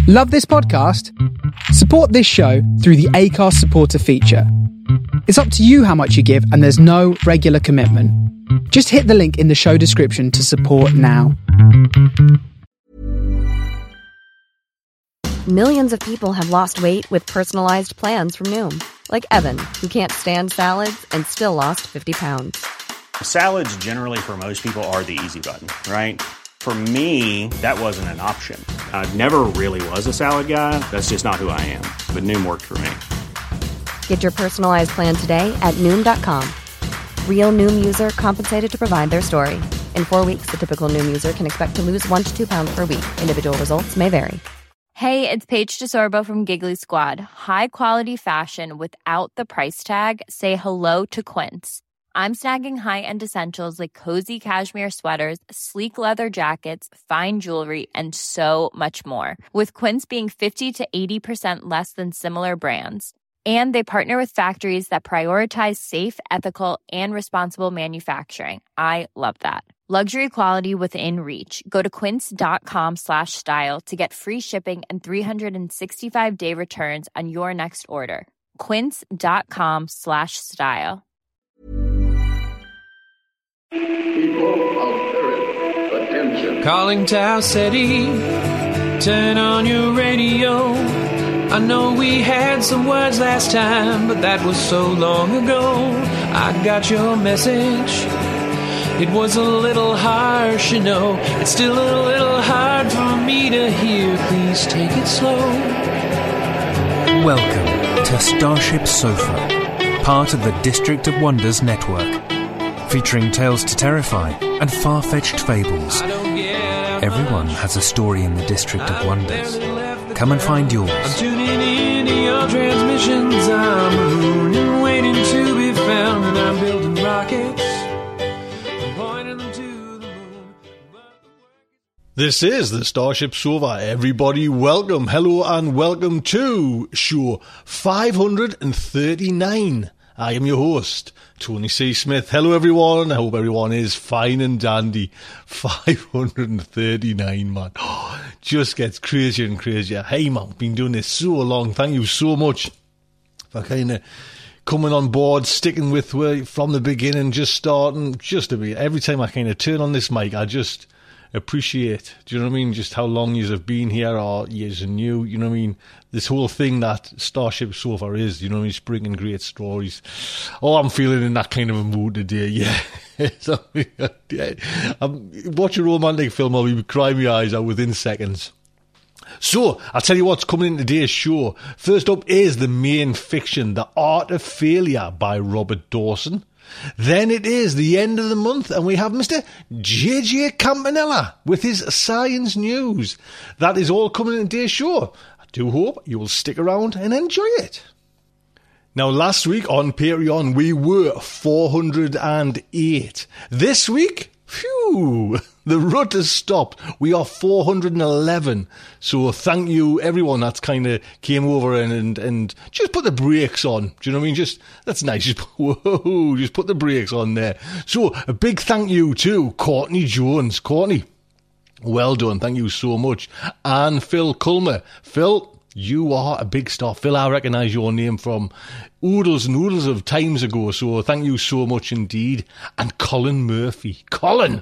Love this podcast? Support this show through the Acast supporter feature. It's up to you how much you give, and there's no regular commitment. Just hit the link in the show description to support now. Millions of people have lost weight with personalized plans from Noom. Like Evan, who can't stand salads and still lost 50 pounds. Salads generally for most people are the easy button, right? For me, that wasn't an option. I never really was a salad guy. That's just not who I am. But Noom worked for me. Get your personalized plan today at Noom.com. Real Noom user compensated to provide their story. In 4 weeks, the typical Noom user can expect to lose 1 to 2 pounds per week. Individual results may vary. Hey, it's Paige DeSorbo from Giggly Squad. High quality fashion without the price tag. Say hello to Quince. I'm snagging high-end essentials like cozy cashmere sweaters, sleek leather jackets, fine jewelry, and so much more. With Quince being 50 to 80% less than similar brands. And they partner with factories that prioritize safe, ethical, and responsible manufacturing. I love that. Luxury quality within reach. Go to quince.com/style to get free shipping and 365-day returns on your next order. Quince.com/style. People of Earth, attention. Calling Tau City, turn on your radio. I know we had some words last time, but that was so long ago. I got your message. It was a little harsh, you know. It's still a little hard for me to hear. Please take it slow. Welcome to Starship Sofa, part of the District of Wonders network, featuring tales to terrify and far-fetched fables. Everyone has a story in the District of Wonders. Come and find yours. I'm tuning in to your transmissions. I'm a moon and waiting to be found, and I'm building rockets. I'm pointing them to the moon. This is the Starship Sofa. Everybody, welcome, hello, and welcome to show 539. I am your host, Tony C. Smith. Hello, everyone. I hope everyone is fine and dandy. 539, man. Just gets crazier and crazier. Hey, man, been doing this so long. Thank you so much for kind of coming on board, sticking with me from the beginning, just starting, just a bit. Every time I kind of turn on this mic, I just appreciate, do you know what I mean, just how long you have been here, or years and new, you know what I mean, this whole thing that Starship Sofa is, you know what I mean, bringing great stories. Oh, I'm feeling in that kind of a mood today, yeah. Watch a romantic film, I'll be crying my eyes out within seconds. So, I'll tell you what's coming in today's show. First up is the main fiction, The Art of Failure by Robert Dawson. Then it is the end of the month, and we have Mr. JJ Campanella with his science news. That is all coming in today's show. I do hope you will stick around and enjoy it. Now, last week on Patreon, we were 408. This week, phew, the rut has stopped. We are 411. So thank you, everyone that's kind of came over and just put the brakes on. Do you know what I mean? Just, that's nice. Just put the brakes on there. So a big thank you to Courtney Jones. Courtney, well done. Thank you so much. And Phil Culmer. Phil, you are a big star. Phil, I recognise your name from oodles and oodles of times ago. So thank you so much indeed. And Colin Murphy. Colin.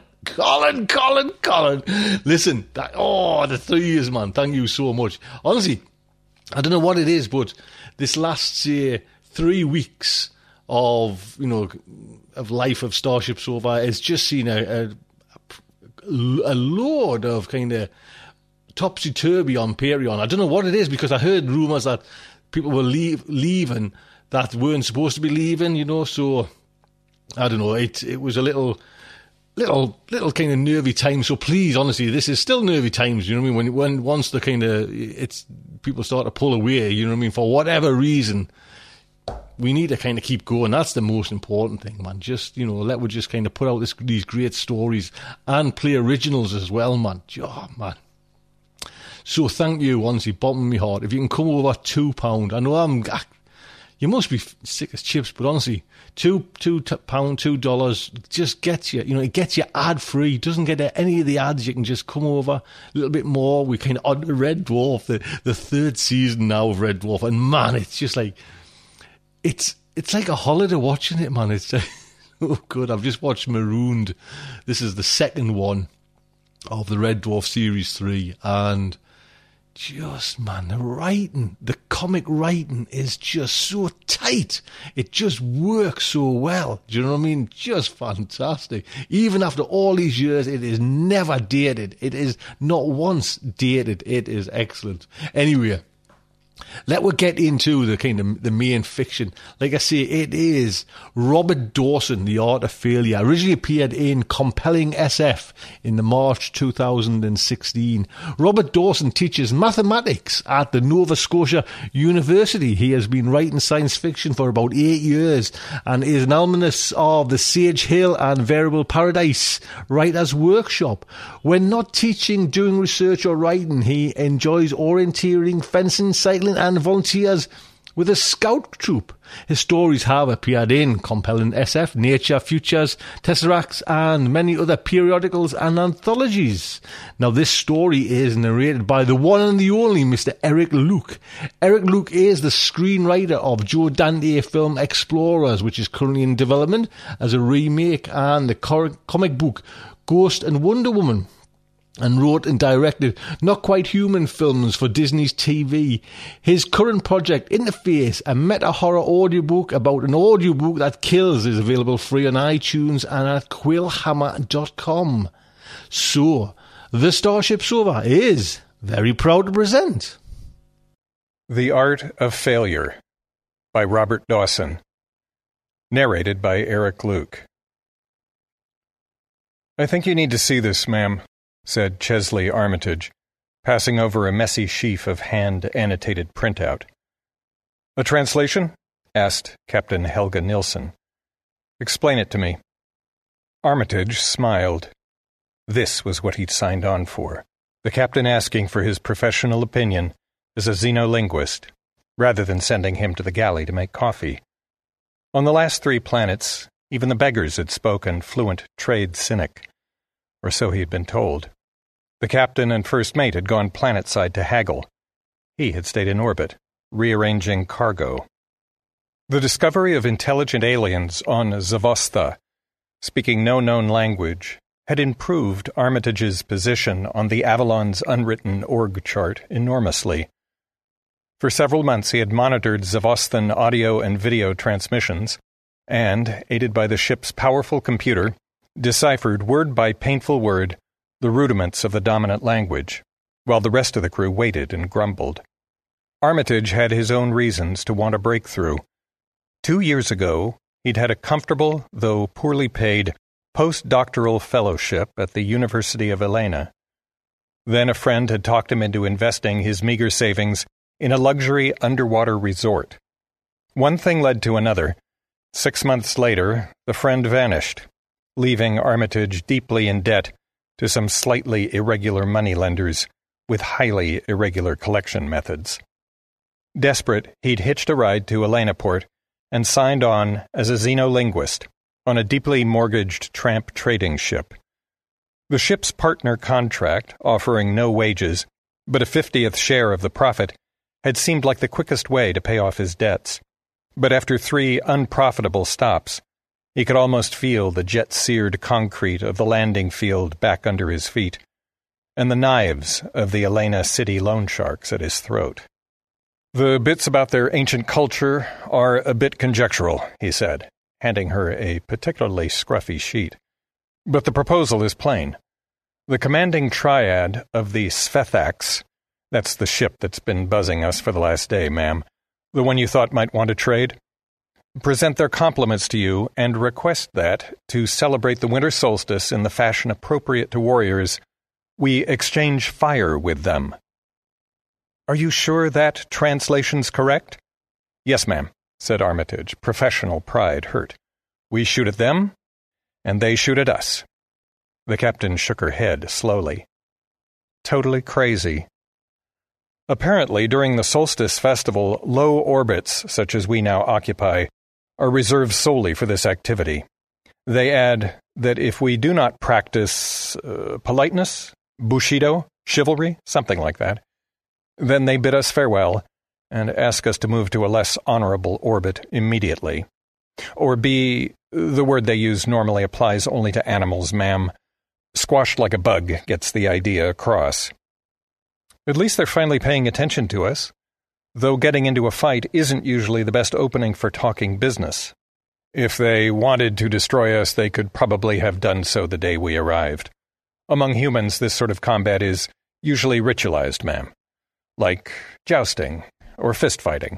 Listen, the 3 years, man. Thank you so much. Honestly, I don't know what it is, but this last, say, 3 weeks of, you know, of life of Starship Sofa has just seen a load of kind of topsy-turvy on Patreon. I don't know what it is, because I heard rumours that people were leaving that weren't supposed to be leaving, you know, so I don't know. It was a little kind of nervy time. So please, honestly, this is still nervy times. You know what I mean? When once the kind of people start to pull away, you know what I mean? For whatever reason, we need to kind of keep going. That's the most important thing, man. Just, you know, we'll just kind of put out these great stories and play originals as well, man. Oh, man. So thank you, honestly, bottom of my heart. If you can come over £2, I know you must be sick as chips, but honestly, $2 just gets you. It gets you ad free. Doesn't get any of the ads. You can just come over a little bit more. We kind of on Red Dwarf, the third season now of Red Dwarf, and man, it's just like it's like a holiday watching it, man. It's so good. I've just watched Marooned. This is the second one of the Red Dwarf Series 3, and just, man, the comic writing is just so tight. It just works so well. Do you know what I mean? Just fantastic. Even after all these years, it is never dated. It is not once dated. It is excellent. Anyway, let's get into the main fiction. Like I say, it is Robert Dawson, The Art of Failure. Originally appeared in Compelling SF in the March 2016. Robert Dawson teaches mathematics at the Nova Scotia University. He has been writing science fiction for about 8 years and is an alumnus of the Sage Hill and Variable Paradise Writers Workshop. When not teaching, doing research or writing, he enjoys orienteering, fencing, cycling and volunteers with a scout troop. His stories have appeared in Compelling SF, Nature, Futures, Tesseracts and many other periodicals and anthologies. Now this story is narrated by the one and the only Mr. Eric Luke. Eric Luke is the screenwriter of Joe Dante film Explorers, which is currently in development as a remake, and the comic book Ghost and Wonder Woman, and wrote and directed Not Quite Human films for Disney's TV. His current project, Interface, a meta-horror audiobook about an audiobook that kills, is available free on iTunes and at quillhammer.com. So, the Starship Sofa is very proud to present The Art of Failure by Robert Dawson. Narrated by Eric Luke. "I think you need to see this, ma'am," said Chesley Armitage, passing over a messy sheaf of hand-annotated printout. "A translation?" asked Captain Helga Nilsson. "Explain it to me." Armitage smiled. This was what he'd signed on for, the captain asking for his professional opinion as a xenolinguist, rather than sending him to the galley to make coffee. On the last 3 planets, even the beggars had spoken fluent trade cynic, or so he had been told. The captain and first mate had gone planetside to haggle. He had stayed in orbit, rearranging cargo. The discovery of intelligent aliens on Zavosta, speaking no known language, had improved Armitage's position on the Avalon's unwritten org chart enormously. For several months he had monitored Zavostan audio and video transmissions, and, aided by the ship's powerful computer, deciphered word by painful word the rudiments of the dominant language, while the rest of the crew waited and grumbled. Armitage had his own reasons to want a breakthrough. 2 years ago, he'd had a comfortable, though poorly paid, postdoctoral fellowship at the University of Elena. Then a friend had talked him into investing his meager savings in a luxury underwater resort. One thing led to another. 6 months later, the friend vanished, leaving Armitage deeply in debt to some slightly irregular moneylenders with highly irregular collection methods. Desperate, he'd hitched a ride to Elenaport and signed on as a xenolinguist on a deeply mortgaged tramp trading ship. The ship's partner contract, offering no wages, but a 50th share of the profit, had seemed like the quickest way to pay off his debts. But after 3 unprofitable stops, he could almost feel the jet-seared concrete of the landing field back under his feet, and the knives of the Elena City loan sharks at his throat. "The bits about their ancient culture are a bit conjectural," he said, handing her a particularly scruffy sheet. "But the proposal is plain. The commanding triad of the Svethax, that's the ship that's been buzzing us for the last day, ma'am, the one you thought might want to trade, present their compliments to you and request that, to celebrate the winter solstice in the fashion appropriate to warriors, we exchange fire with them." "Are you sure that translation's correct?" "Yes, ma'am," said Armitage, professional pride hurt. "We shoot at them, and they shoot at us." The captain shook her head slowly. "Totally crazy." Apparently, during the solstice festival, low orbits, such as we now occupy, are reserved solely for this activity. They add that if we do not practice politeness, bushido, chivalry, something like that, then they bid us farewell and ask us to move to a less honorable orbit immediately. Or B, the word they use normally applies only to animals, ma'am. Squashed like a bug gets the idea across. At least they're finally paying attention to us, though getting into a fight isn't usually the best opening for talking business. If they wanted to destroy us, they could probably have done so the day we arrived. Among humans, this sort of combat is usually ritualized, ma'am, like jousting or fist-fighting.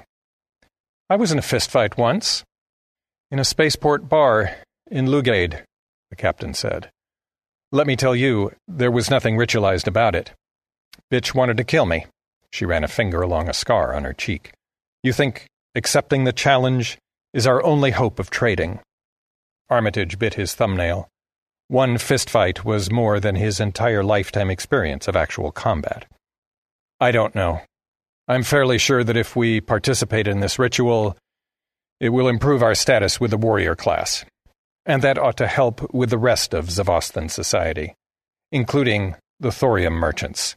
I was in a fist-fight once, in a spaceport bar in Lugade, the captain said. Let me tell you, there was nothing ritualized about it. Bitch wanted to kill me. She ran a finger along a scar on her cheek. You think accepting the challenge is our only hope of trading? Armitage bit his thumbnail. One fistfight was more than his entire lifetime experience of actual combat. I don't know. I'm fairly sure that if we participate in this ritual, it will improve our status with the warrior class. And that ought to help with the rest of Zavostan society, including the thorium merchants.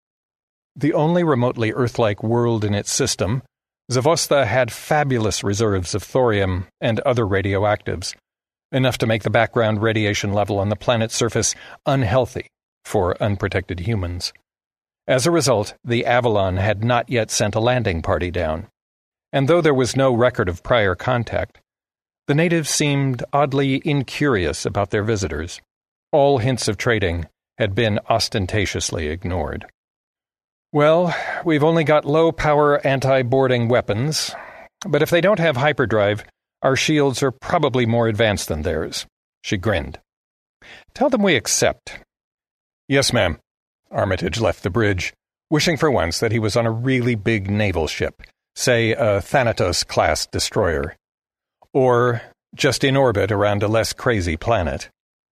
The only remotely Earth-like world in its system, Zavosta had fabulous reserves of thorium and other radioactives, enough to make the background radiation level on the planet's surface unhealthy for unprotected humans. As a result, the Avalon had not yet sent a landing party down, and though there was no record of prior contact, the natives seemed oddly incurious about their visitors. All hints of trading had been ostentatiously ignored. Well, we've only got low-power anti-boarding weapons, but if they don't have hyperdrive, our shields are probably more advanced than theirs. She grinned. Tell them we accept. Yes, ma'am. Armitage left the bridge, wishing for once that he was on a really big naval ship, say a Thanatos-class destroyer, or just in orbit around a less crazy planet.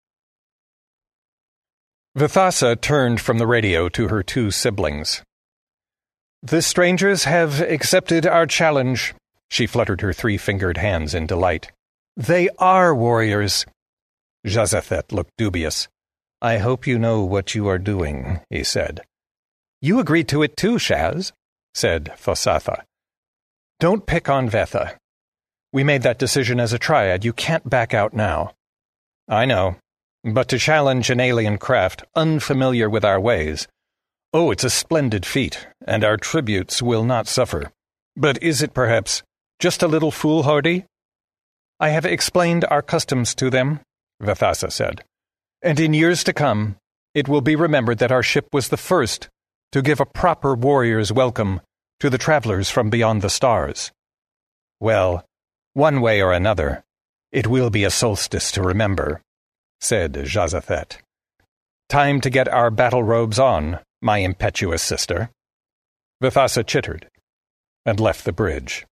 Vithasa turned from the radio to her two siblings. The strangers have accepted our challenge. She fluttered her three-fingered hands in delight. They are warriors. Jazathet looked dubious. I hope you know what you are doing, he said. You agreed to it too, Shaz, said Thosatha. Don't pick on Vetha. We made that decision as a triad. You can't back out now. I know, but to challenge an alien craft unfamiliar with our ways, oh, it's a splendid feat, and our tributes will not suffer. But is it perhaps just a little foolhardy? I have explained our customs to them, Vithasa said, and in years to come, it will be remembered that our ship was the first to give a proper warrior's welcome to the travelers from beyond the stars. Well, one way or another, it will be a solstice to remember, said Jazathet. Time to get our battle robes on, my impetuous sister. Vithasa chittered and left the bridge.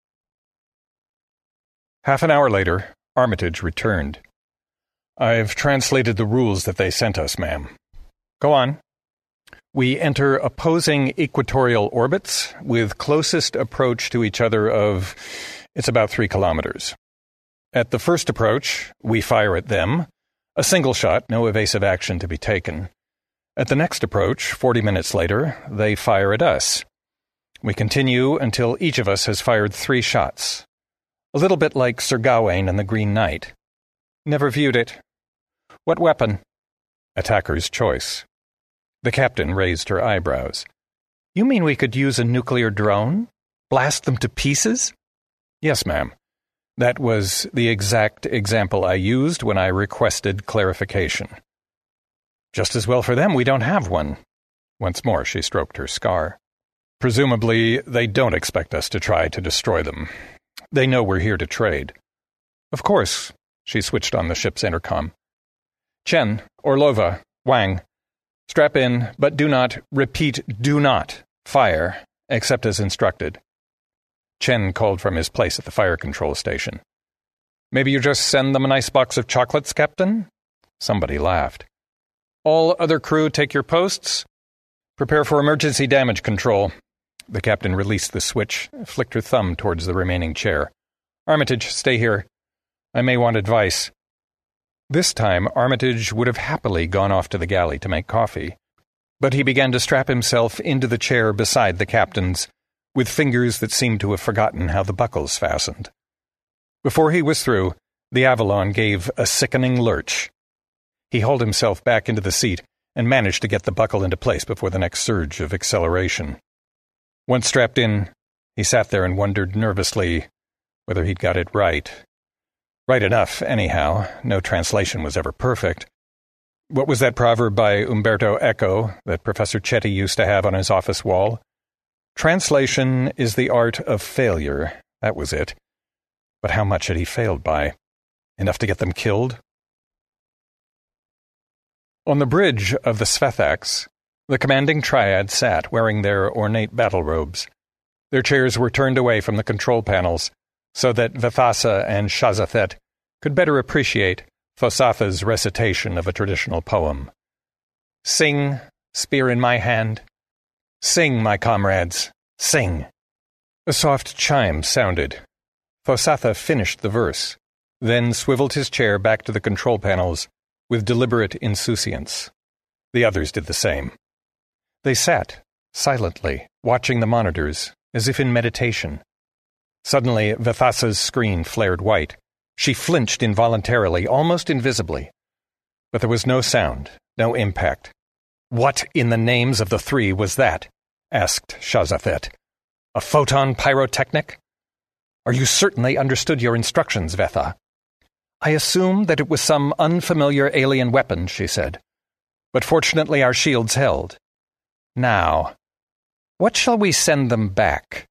Half an hour later, Armitage returned. I've translated the rules that they sent us, ma'am. Go on. We enter opposing equatorial orbits with closest approach to each other of, it's about 3 kilometers. At the first approach, we fire at them. A single shot, no evasive action to be taken. At the next approach, 40 minutes later, they fire at us. We continue until each of us has fired 3 shots. A little bit like Sir Gawain and the Green Knight. Never viewed it. What weapon? Attacker's choice. The captain raised her eyebrows. You mean we could use a nuclear drone? Blast them to pieces? Yes, ma'am. That was the exact example I used when I requested clarification. Just as well for them we don't have one. Once more she stroked her scar. Presumably, they don't expect us to try to destroy them. They know we're here to trade. Of course, she switched on the ship's intercom. Chen, Orlova, Wang, strap in, but do not, repeat, do not, fire, except as instructed. Chen called from his place at the fire control station. Maybe you just send them a nice box of chocolates, Captain? Somebody laughed. All other crew take your posts. Prepare for emergency damage control. The captain released the switch, flicked her thumb towards the remaining chair. "Armitage, stay here. I may want advice." This time, Armitage would have happily gone off to the galley to make coffee, but he began to strap himself into the chair beside the captain's, with fingers that seemed to have forgotten how the buckles fastened. Before he was through, the Avalon gave a sickening lurch. He hauled himself back into the seat and managed to get the buckle into place before the next surge of acceleration. Once strapped in, he sat there and wondered nervously whether he'd got it right. Right enough, anyhow. No translation was ever perfect. What was that proverb by Umberto Eco that Professor Chetty used to have on his office wall? Translation is the art of failure. That was it. But how much had he failed by? Enough to get them killed? On the bridge of the Svethax, the commanding triad sat wearing their ornate battle robes. Their chairs were turned away from the control panels so that Vethasa and Shazathet could better appreciate Thosatha's recitation of a traditional poem. "Sing, spear in my hand. Sing, my comrades, sing." A soft chime sounded. Thosatha finished the verse, then swiveled his chair back to the control panels with deliberate insouciance. The others did the same. They sat, silently, watching the monitors, as if in meditation. Suddenly, Vethasa's screen flared white. She flinched involuntarily, almost invisibly. But there was no sound, no impact. "What in the names of the three was that?" asked Shazathet. "A photon pyrotechnic? Are you certain they understood your instructions, Vetha?" "I assume that it was some unfamiliar alien weapon," she said. "But fortunately our shields held. Now, what shall we send them back?"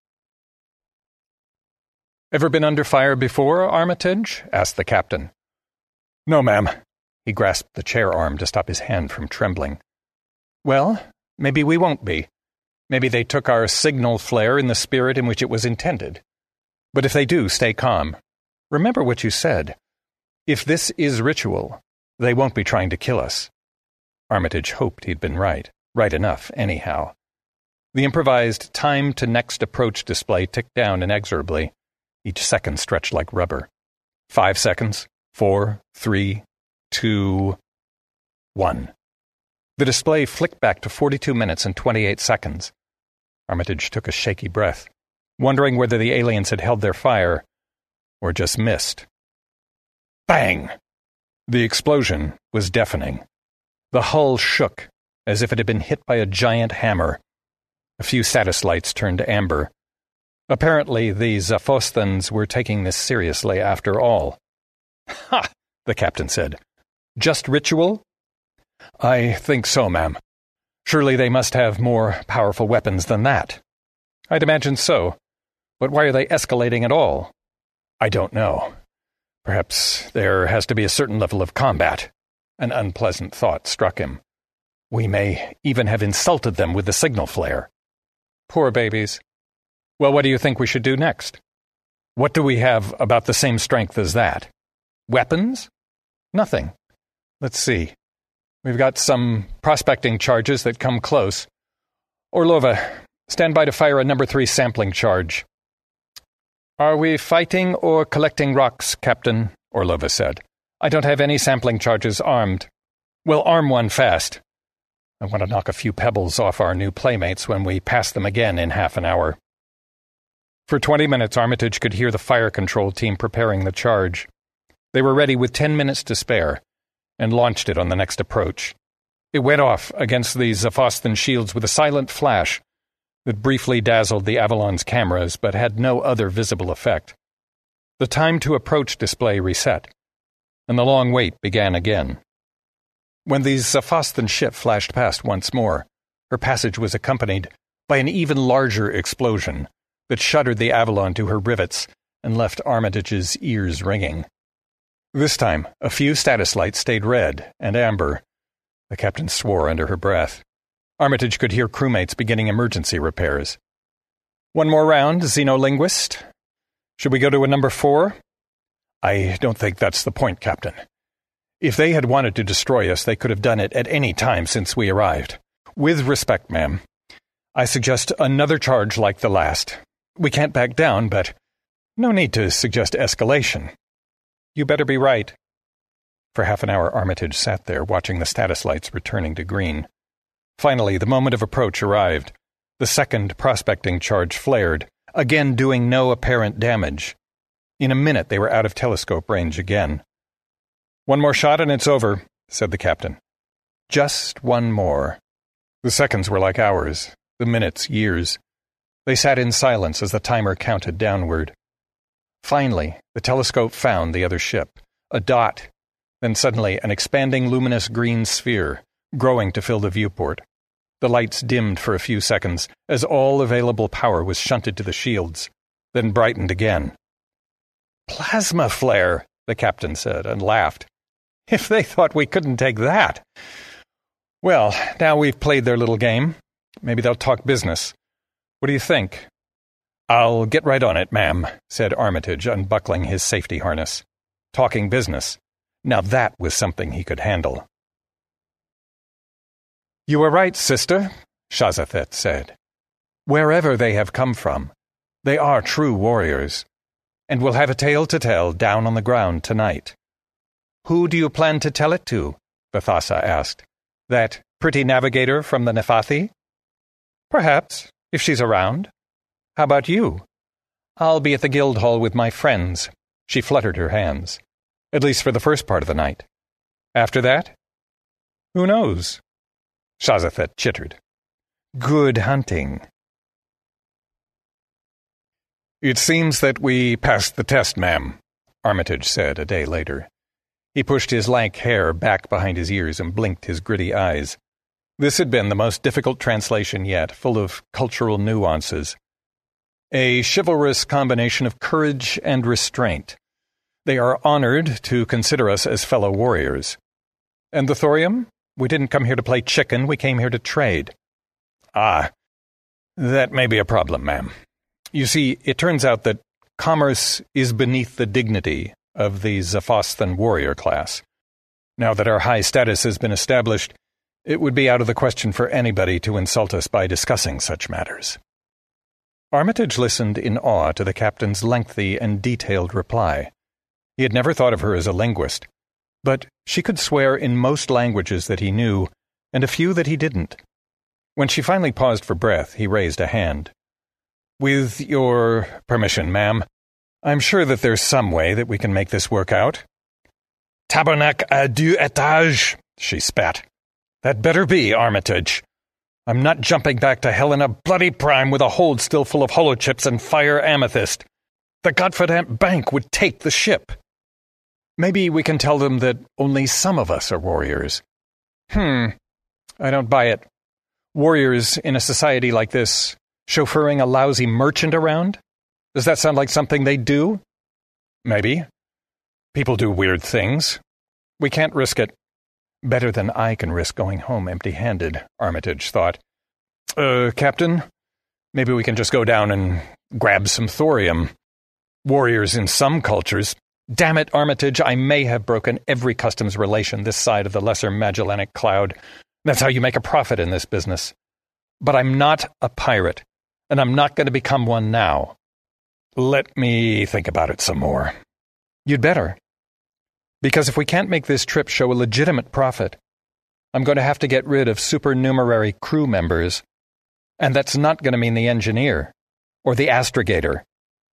"Ever been under fire before, Armitage?" asked the captain. "No, ma'am." He grasped the chair arm to stop his hand from trembling. "Well, maybe we won't be. Maybe they took our signal flare in the spirit in which it was intended. But if they do, stay calm. Remember what you said. If this is ritual, they won't be trying to kill us." Armitage hoped he'd been right. Right enough, anyhow. The improvised time-to-next-approach display ticked down inexorably. Each second stretched like rubber. 5 seconds. 4, 3, 2, 1. The display flicked back to 42 minutes and 28 seconds. Armitage took a shaky breath, wondering whether the aliens had held their fire or just missed. Bang! The explosion was deafening. The hull shook as if it had been hit by a giant hammer. A few status lights turned amber. Apparently, the Zaphosthans were taking this seriously after all. "Ha!" the captain said. "Just ritual?" "I think so, ma'am. Surely they must have more powerful weapons than that." "I'd imagine so. But why are they escalating at all?" "I don't know. Perhaps there has to be a certain level of combat." An unpleasant thought struck him. "We may even have insulted them with the signal flare." Poor babies. Well, what do you think we should do next? What do we have about the same strength as that? Weapons? Nothing. Let's see. We've got some prospecting charges that come close. Orlova, stand by to fire a number 3 sampling charge. "Are we fighting or collecting rocks, Captain?" Orlova said. "I don't have any sampling charges armed." "Well, arm one fast. I want to knock a few pebbles off our new playmates when we pass them again in half an hour." For 20 minutes, Armitage could hear the fire control team preparing the charge. They were ready with 10 minutes to spare, and launched it on the next approach. It went off against the Zaphostan shields with a silent flash that briefly dazzled the Avalon's cameras, but had no other visible effect. The time to approach display reset, and the long wait began again. When the Zaphostan ship flashed past once more, her passage was accompanied by an even larger explosion that shuddered the Avalon to her rivets and left Armitage's ears ringing. This time, a few status lights stayed red and amber. The captain swore under her breath. Armitage could hear crewmates beginning emergency repairs. "One more round, Xenolinguist. Should we go to a number 4? "I don't think that's the point, Captain. If they had wanted to destroy us, they could have done it at any time since we arrived. With respect, ma'am, I suggest another charge like the last. We can't back down, but no need to suggest escalation. You better be right. For half an hour, Armitage sat there, watching the status lights returning to green. Finally, the moment of approach arrived. The second prospecting charge flared, again doing no apparent damage. In a minute, they were out of telescope range again. "One more shot and it's over," said the captain. Just one more. The seconds were like hours, the minutes years. They sat in silence as the timer counted downward. Finally, the telescope found the other ship, a dot, then suddenly an expanding luminous green sphere, growing to fill the viewport. The lights dimmed for a few seconds as all available power was shunted to the shields, then brightened again. "Plasma flare," the captain said, and laughed. "If they thought we couldn't take that! Well, now we've played their little game. Maybe they'll talk business. What do you think?" "I'll get right on it, ma'am," said Armitage, unbuckling his safety harness. Talking business. Now that was something he could handle. "You are right, sister," Shazathet said. "Wherever they have come from, they are true warriors, and we'll have a tale to tell down on the ground tonight." "Who do you plan to tell it to?" Vathasa asked. "That pretty navigator from the Nefathi?" "Perhaps, if she's around. How about you?" "I'll be at the guild hall with my friends." She fluttered her hands. "At least for the first part of the night. After that? Who knows?" Shazathet chittered. "Good hunting." "It seems that we passed the test, ma'am," Armitage said a day later. He pushed his lank hair back behind his ears and blinked his gritty eyes. This had been the most difficult translation yet, full of cultural nuances. A chivalrous combination of courage and restraint. They are honored to consider us as fellow warriors. And the thorium? We didn't come here to play chicken, we came here to trade. Ah, that may be a problem, ma'am. You see, it turns out that commerce is beneath the dignity of the Zaphosthan warrior class. Now that our high status has been established, it would be out of the question for anybody to insult us by discussing such matters. Armitage listened in awe to the captain's lengthy and detailed reply. He had never thought of her as a linguist, but she could swear in most languages that he knew, and a few that he didn't. When she finally paused for breath, he raised a hand. "With your permission, ma'am, I'm sure that there's some way that we can make this work out." "Tabernacle à deux étages," she spat. "That better be, Armitage. I'm not jumping back to hell in a bloody prime with a hold still full of holochips and fire amethyst. The Godfidant Bank would take the ship. Maybe we can tell them that only some of us are warriors." I don't buy it. Warriors in a society like this, chauffeuring a lousy merchant around? Does that sound like something they'd do? Maybe. People do weird things. We can't risk it. Better than I can risk going home empty-handed, Armitage thought. Captain, maybe we can just go down and grab some thorium. Warriors in some cultures. Damn it, Armitage, I may have broken every customs relation this side of the Lesser Magellanic Cloud. That's how you make a profit in this business. But I'm not a pirate, and I'm not going to become one now. Let me think about it some more. You'd better. Because if we can't make this trip show a legitimate profit, I'm going to have to get rid of supernumerary crew members, and that's not going to mean the engineer, or the astrogator.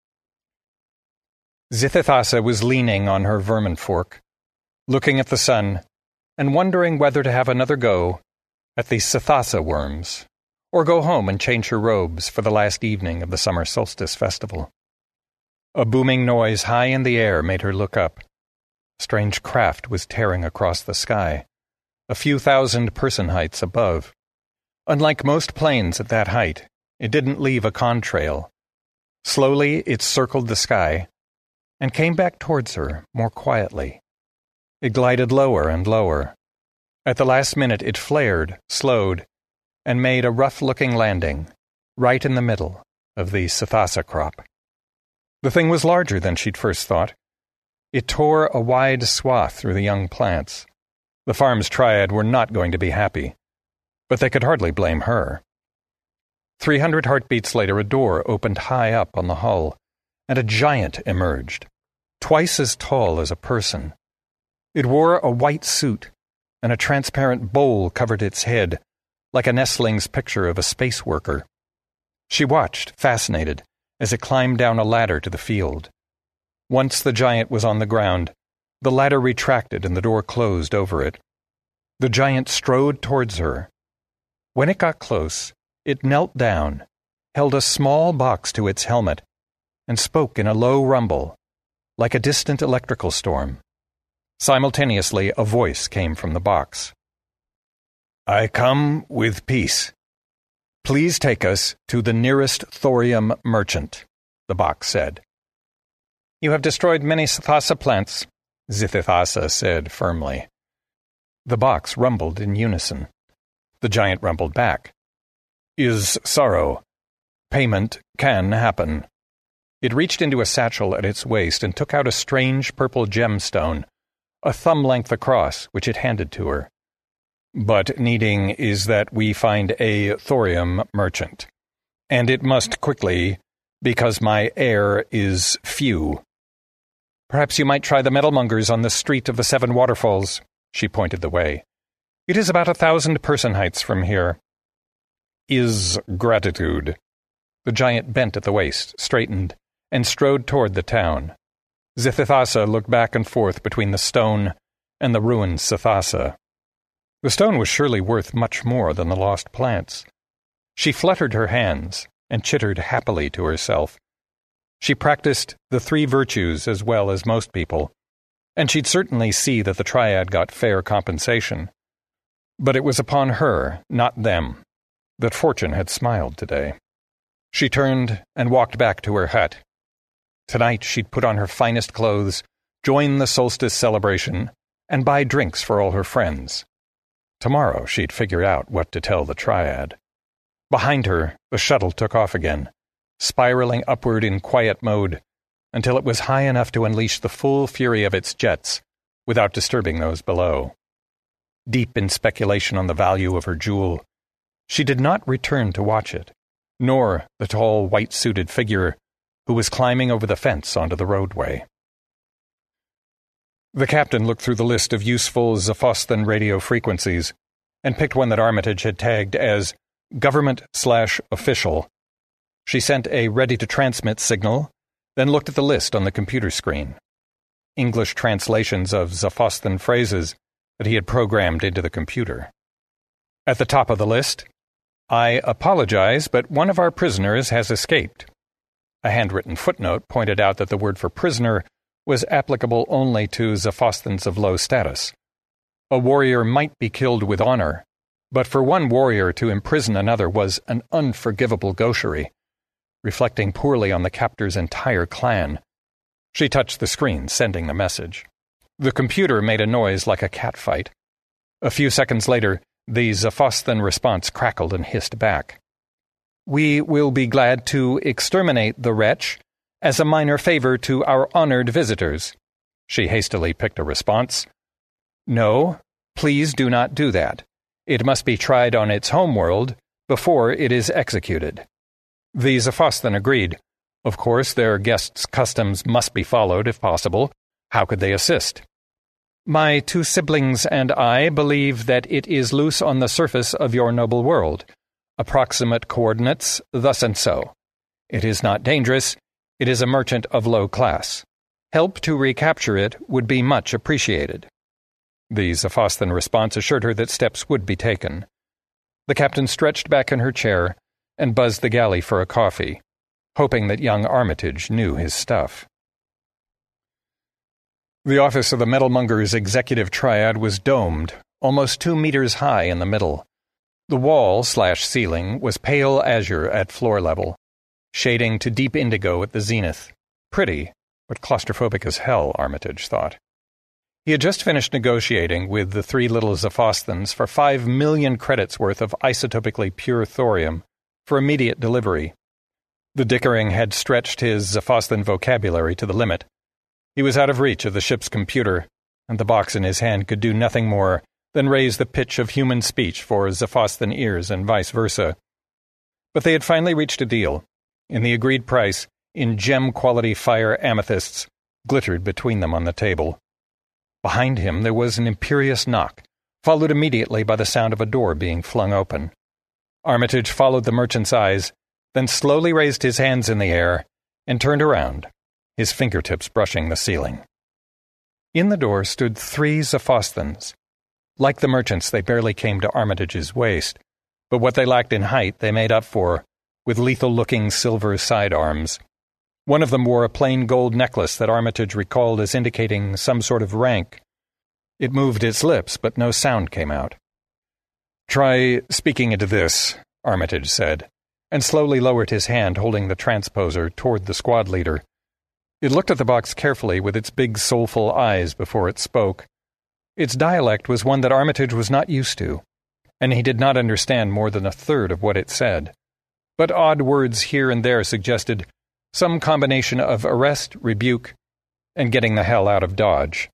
Zithithasa was leaning on her vermin fork, looking at the sun, and wondering whether to have another go at the Sithasa worms, or go home and change her robes for the last evening of the summer solstice festival. A booming noise high in the air made her look up. A strange craft was tearing across the sky, a few thousand person heights above. Unlike most planes at that height, it didn't leave a contrail. Slowly it circled the sky, and came back towards her more quietly. It glided lower and lower. At the last minute it flared, slowed, and made a rough-looking landing, right in the middle of the Sithasa crop. The thing was larger than she'd first thought. It tore a wide swath through the young plants. The farm's triad were not going to be happy, but they could hardly blame her. 300 heartbeats later, a door opened high up on the hull, and a giant emerged, twice as tall as a person. It wore a white suit, and a transparent bowl covered its head, like a nestling's picture of a space worker. She watched, fascinated, as it climbed down a ladder to the field. Once the giant was on the ground, the ladder retracted and the door closed over it. The giant strode towards her. When it got close, it knelt down, held a small box to its helmet, and spoke in a low rumble, like a distant electrical storm. Simultaneously, a voice came from the box. "I come with peace. Please take us to the nearest thorium merchant," the box said. "You have destroyed many Sithasa plants," Zithithasa said firmly. The box rumbled in unison. The giant rumbled back. "Is sorrow. Payment can happen." It reached into a satchel at its waist and took out a strange purple gemstone, a thumb-length across, which it handed to her. "But needing is that we find a thorium merchant. And it must quickly, because my heir is few." "Perhaps you might try the metalmongers on the Street of the Seven Waterfalls." She pointed the way. "It is about 1,000 person heights from here." "Is gratitude." The giant bent at the waist, straightened, and strode toward the town. Zithithasa looked back and forth between the stone and the ruined Sithasa. The stone was surely worth much more than the lost plants. She fluttered her hands and chittered happily to herself. She practiced the 3 virtues as well as most people, and she'd certainly see that the triad got fair compensation. But it was upon her, not them, that fortune had smiled today. She turned and walked back to her hut. Tonight she'd put on her finest clothes, join the solstice celebration, and buy drinks for all her friends. Tomorrow she'd figure out what to tell the triad. Behind her, the shuttle took off again, spiraling upward in quiet mode, until it was high enough to unleash the full fury of its jets without disturbing those below. Deep in speculation on the value of her jewel, she did not return to watch it, nor the tall, white-suited figure who was climbing over the fence onto the roadway. The captain looked through the list of useful Zophosthon radio frequencies and picked one that Armitage had tagged as government/official. She sent a ready-to-transmit signal, then looked at the list on the computer screen. English translations of Zophosthon phrases that he had programmed into the computer. At the top of the list, "I apologize, but one of our prisoners has escaped." A handwritten footnote pointed out that the word for prisoner was applicable only to Zophosthons of low status. A warrior might be killed with honor, but for one warrior to imprison another was an unforgivable gaucherie, reflecting poorly on the captor's entire clan. She touched the screen, sending the message. The computer made a noise like a cat fight. A few seconds later, the Zophosthon response crackled and hissed back. "We will be glad to exterminate the wretch as a minor favor to our honored visitors." She hastily picked a response. "No, please do not do that. It must be tried on its homeworld before it is executed." The Zophosthon agreed. Of course, their guests' customs must be followed if possible. How could they assist? "My 2 siblings and I believe that it is loose on the surface of your noble world. Approximate coordinates, thus and so. It is not dangerous. It is a merchant of low class. Help to recapture it would be much appreciated." The Zophosthon response assured her that steps would be taken. The captain stretched back in her chair and buzzed the galley for a coffee, hoping that young Armitage knew his stuff. The office of the Metalmongers' executive triad was domed, almost 2 meters high in the middle. The wall/ceiling was pale azure at floor level, shading to deep indigo at the zenith. Pretty, but claustrophobic as hell, Armitage thought. He had just finished negotiating with the 3 little Zophosthons for 5 million credits worth of isotopically pure thorium for immediate delivery. The dickering had stretched his Zophosthon vocabulary to the limit. He was out of reach of the ship's computer, and the box in his hand could do nothing more than raise the pitch of human speech for Zophosthon ears and vice versa. But they had finally reached a deal, and the agreed price, in gem-quality fire amethysts, glittered between them on the table. Behind him there was an imperious knock, followed immediately by the sound of a door being flung open. Armitage followed the merchant's eyes, then slowly raised his hands in the air and turned around, his fingertips brushing the ceiling. In the door stood 3 Zephosthans. Like the merchants, they barely came to Armitage's waist, but what they lacked in height they made up for with lethal-looking silver sidearms. One of them wore a plain gold necklace that Armitage recalled as indicating some sort of rank. It moved its lips, but no sound came out. "Try speaking into this," Armitage said, and slowly lowered his hand holding the transposer toward the squad leader. It looked at the box carefully with its big soulful eyes before it spoke. Its dialect was one that Armitage was not used to, and he did not understand more than a third of what it said. But odd words here and there suggested some combination of arrest, rebuke, and getting the hell out of Dodge.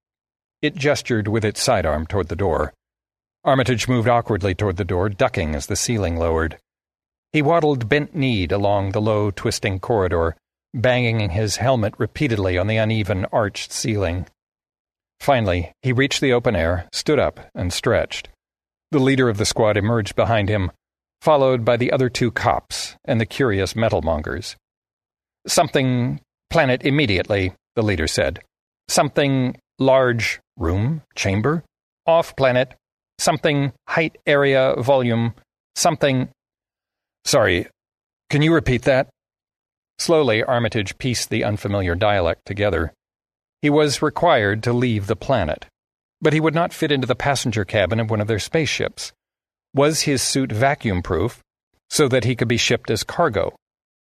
It gestured with its sidearm toward the door. Armitage moved awkwardly toward the door, ducking as the ceiling lowered. He waddled bent-kneed along the low, twisting corridor, banging his helmet repeatedly on the uneven, arched ceiling. Finally, he reached the open air, stood up, and stretched. The leader of the squad emerged behind him, followed by the other 2 cops and the curious metalmongers. "Something planet immediately," the leader said. "Something large room, chamber, off planet, something height, area, volume, something—" "Sorry, can you repeat that?" Slowly, Armitage pieced the unfamiliar dialect together. He was required to leave the planet, but he would not fit into the passenger cabin of one of their spaceships. Was his suit vacuum-proof, so that he could be shipped as cargo?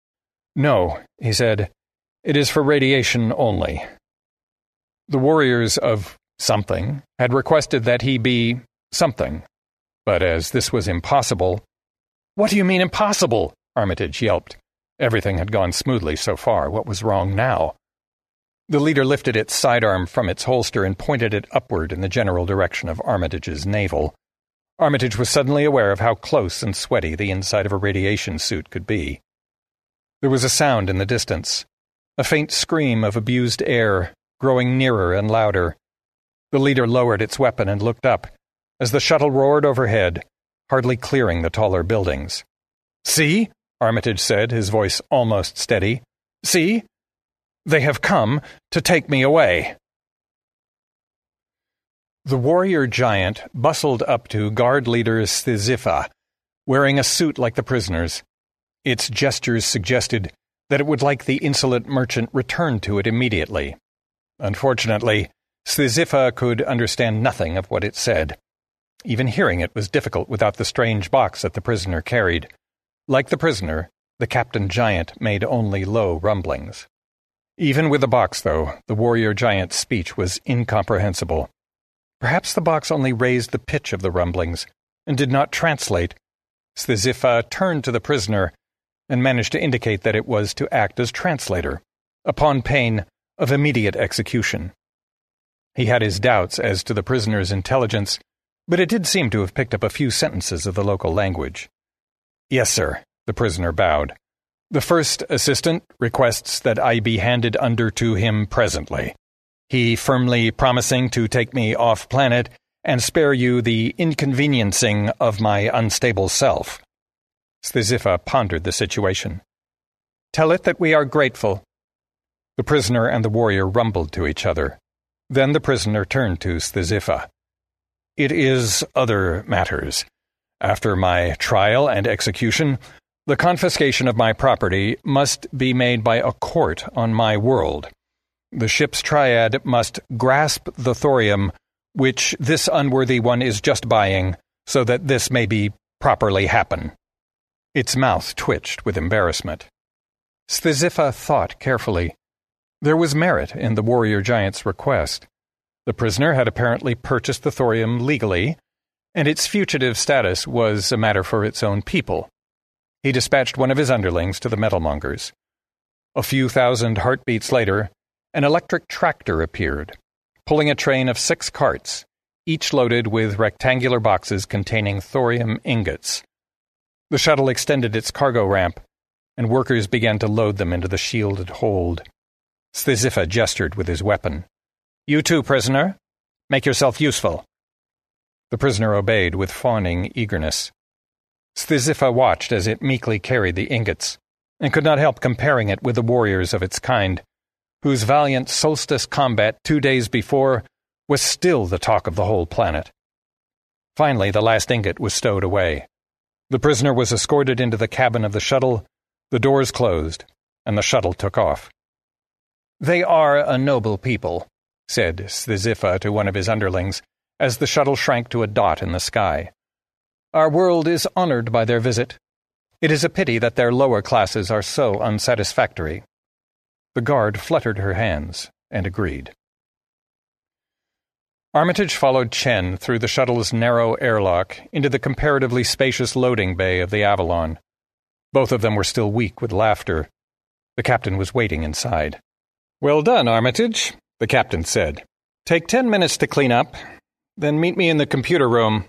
"No," he said. "It is for radiation only." The warriors of something had requested that he be something, but as this was impossible— "What do you mean impossible?" Armitage yelped. Everything had gone smoothly so far. What was wrong now? The leader lifted its sidearm from its holster and pointed it upward in the general direction of Armitage's navel. Armitage was suddenly aware of how close and sweaty the inside of a radiation suit could be. There was a sound in the distance, a faint scream of abused air, growing nearer and louder. The leader lowered its weapon and looked up, as the shuttle roared overhead, hardly clearing the taller buildings. "See?" Armitage said, his voice almost steady. "See? They have come to take me away." The warrior giant bustled up to guard leader Sthizipha, wearing a suit like the prisoners. Its gestures suggested that it would like the insolent merchant returned to it immediately. Unfortunately, Sthizipha could understand nothing of what it said. Even hearing it was difficult without the strange box that the prisoner carried. Like the prisoner, the captain giant made only low rumblings. Even with the box, though, the warrior giant's speech was incomprehensible. Perhaps the box only raised the pitch of the rumblings and did not translate. Sthizipha turned to the prisoner and managed to indicate that it was to act as translator, upon pain of immediate execution. He had his doubts as to the prisoner's intelligence, but it did seem to have picked up a few sentences of the local language. "Yes, sir," the prisoner bowed. "The first assistant requests that I be handed under to him presently, he firmly promising to take me off-planet and spare you the inconveniencing of my unstable self." Sthizipha pondered the situation. "Tell it that we are grateful." The prisoner and the warrior rumbled to each other. Then the prisoner turned to Sthizipha. "It is other matters. After my trial and execution, the confiscation of my property must be made by a court on my world. The ship's triad must grasp the thorium, which this unworthy one is just buying, so that this may be properly happen." Its mouth twitched with embarrassment. Sthizipha thought carefully. There was merit in the warrior giant's request. The prisoner had apparently purchased the thorium legally, and its fugitive status was a matter for its own people. He dispatched one of his underlings to the metalmongers. A few thousand heartbeats later, an electric tractor appeared, pulling a train of 6 carts, each loaded with rectangular boxes containing thorium ingots. The shuttle extended its cargo ramp, and workers began to load them into the shielded hold. Sthizipha gestured with his weapon. "You too, prisoner. Make yourself useful." The prisoner obeyed with fawning eagerness. Sthizipha watched as it meekly carried the ingots, and could not help comparing it with the warriors of its kind, whose valiant solstice combat 2 days before was still the talk of the whole planet. Finally, the last ingot was stowed away. The prisoner was escorted into the cabin of the shuttle, the doors closed, and the shuttle took off. "They are a noble people," said Sthizipha to one of his underlings, as the shuttle shrank to a dot in the sky. "Our world is honored by their visit. It is a pity that their lower classes are so unsatisfactory." The guard fluttered her hands and agreed. Armitage followed Chen through the shuttle's narrow airlock into the comparatively spacious loading bay of the Avalon. Both of them were still weak with laughter. The captain was waiting inside. "Well done, Armitage," the captain said. "Take 10 minutes to clean up, then meet me in the computer room.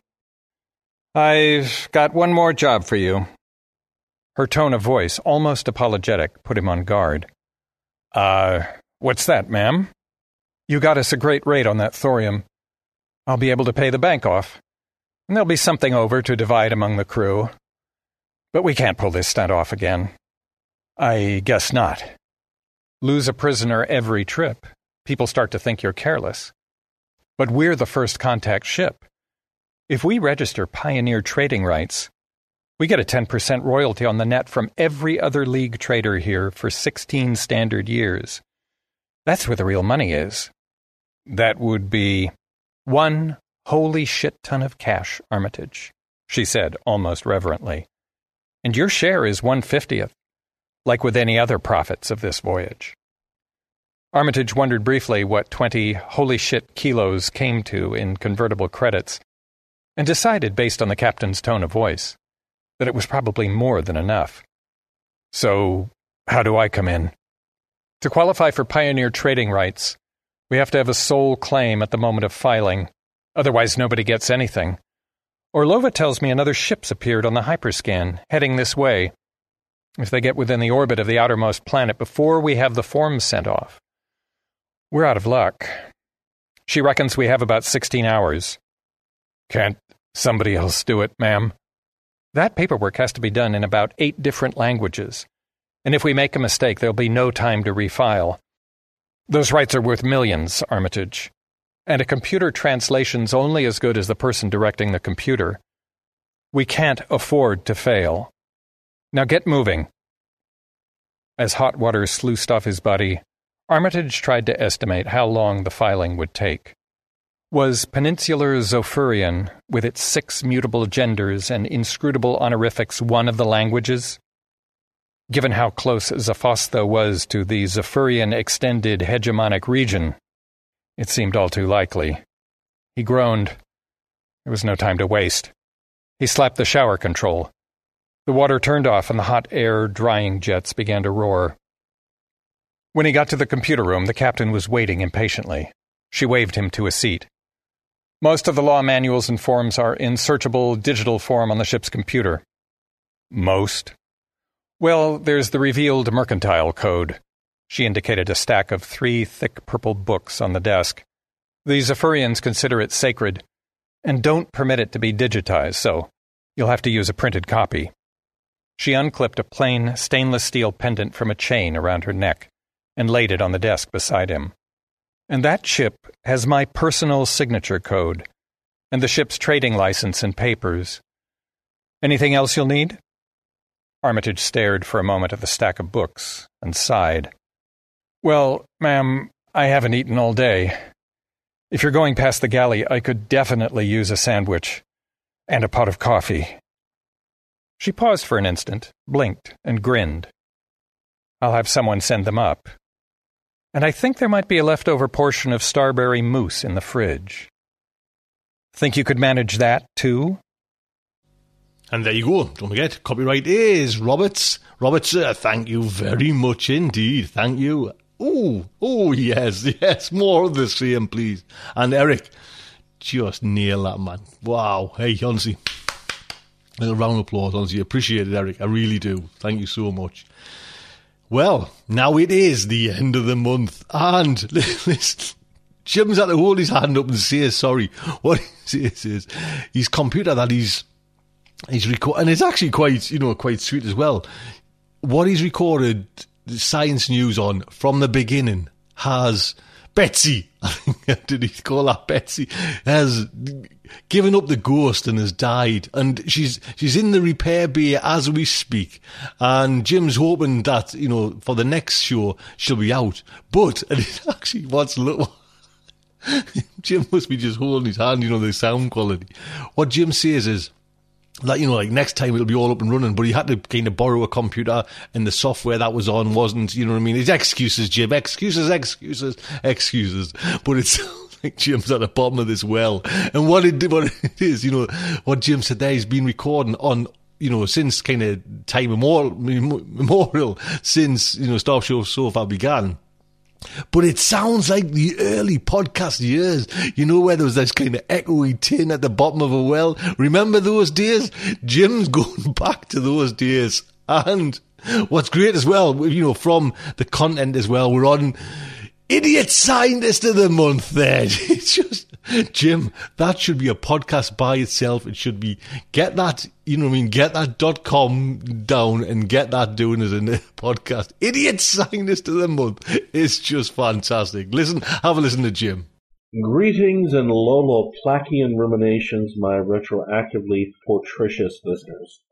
I've got one more job for you." Her tone of voice, almost apologetic, put him on guard. What's that, ma'am?" "You got us a great rate on that thorium. I'll be able to pay the bank off, and there'll be something over to divide among the crew. But we can't pull this stunt off again." "I guess not. Lose a prisoner every trip. People start to think you're careless. But we're the first contact ship. If we register Pioneer trading rights, we get a 10% royalty on the net from every other League trader here for 16 standard years. That's where the real money is." "That would be 1 holy shit ton of cash, Armitage," she said almost reverently. "And your share is 1/50th, like with any other profits of this voyage." Armitage wondered briefly what 20 holy shit kilos came to in convertible credits, and decided, based on the captain's tone of voice, that it was probably more than enough. "So, how do I come in?" "To qualify for Pioneer trading rights, we have to have a sole claim at the moment of filing. Otherwise nobody gets anything. Orlova tells me another ship's appeared on the hyperscan, heading this way. If they get within the orbit of the outermost planet before we have the forms sent off, we're out of luck. She reckons we have about 16 hours. "Can't somebody else do it, ma'am?" "That paperwork has to be done in about 8 different languages, and if we make a mistake, there'll be no time to refile. Those rights are worth millions, Armitage, and a computer translation's only as good as the person directing the computer. We can't afford to fail. Now get moving." As hot water sluiced off his body, Armitage tried to estimate how long the filing would take. Was Peninsular Zofurian, with its 6 mutable genders and inscrutable honorifics, one of the languages? Given how close Zaphostha was to the Zofurian extended hegemonic region, it seemed all too likely. He groaned. There was no time to waste. He slapped the shower control. The water turned off and the hot air drying jets began to roar. When he got to the computer room, the captain was waiting impatiently. She waved him to a seat. "Most of the law manuals and forms are in searchable digital form on the ship's computer." "Most?" "Well, there's the revealed mercantile code." She indicated a stack of 3 thick purple books on the desk. "The Zofurians consider it sacred, and don't permit it to be digitized, so you'll have to use a printed copy." She unclipped a plain stainless steel pendant from a chain around her neck and laid it on the desk beside him. "And that chip has my personal signature code, and the ship's trading license and papers. Anything else you'll need?" Armitage stared for a moment at the stack of books and sighed. "Well, ma'am, I haven't eaten all day. If you're going past the galley, I could definitely use a sandwich and a pot of coffee." She paused for an instant, blinked, and grinned. "I'll have someone send them up. And I think there might be a leftover portion of Starberry mousse in the fridge. Think you could manage that, too?" And there you go. Don't forget, copyright is Roberts. Roberts, thank you very much indeed. Thank you. Oh, yes. More of the same, please. And Eric, just nail that, man. Wow. Hey, honestly, little round of applause. Honestly, appreciate it, Eric. I really do. Thank you so much. Well, now it is the end of the month, and listen, Jim's had to hold his hand up and say sorry. What he says is his computer that he's recorded, and it's actually quite sweet as well. What he's recorded science news on from the beginning has Betsy, I think, did he call her Betsy, has given up the ghost and has died, and she's in the repair bay as we speak, and Jim's hoping that, for the next show she'll be out, but, and it actually, Jim must be just holding his hand, the sound quality. What Jim says is, like next time it'll be all up and running, but he had to kind of borrow a computer and the software that was on wasn't, It's excuses, Jim. Excuses. But it sounds like Jim's at the bottom of this well. And what it is, what Jim said there, he's been recording on, since kind of time immemorial, since, Star Show so far began. But it sounds like the early podcast years, where there was this kind of echoey tin at the bottom of a well. Remember those days? Jim's going back to those days. And what's great as well, from the content as well, we're on Idiot Scientist of the Month there. It's just, Jim, that should be a podcast by itself. It should be, get that, get that .com down and get that doing as a podcast. Idiot Scientist of the Month. It's just fantastic. Have a listen to Jim. Greetings and Loloplacian ruminations, my retroactively portricious listeners.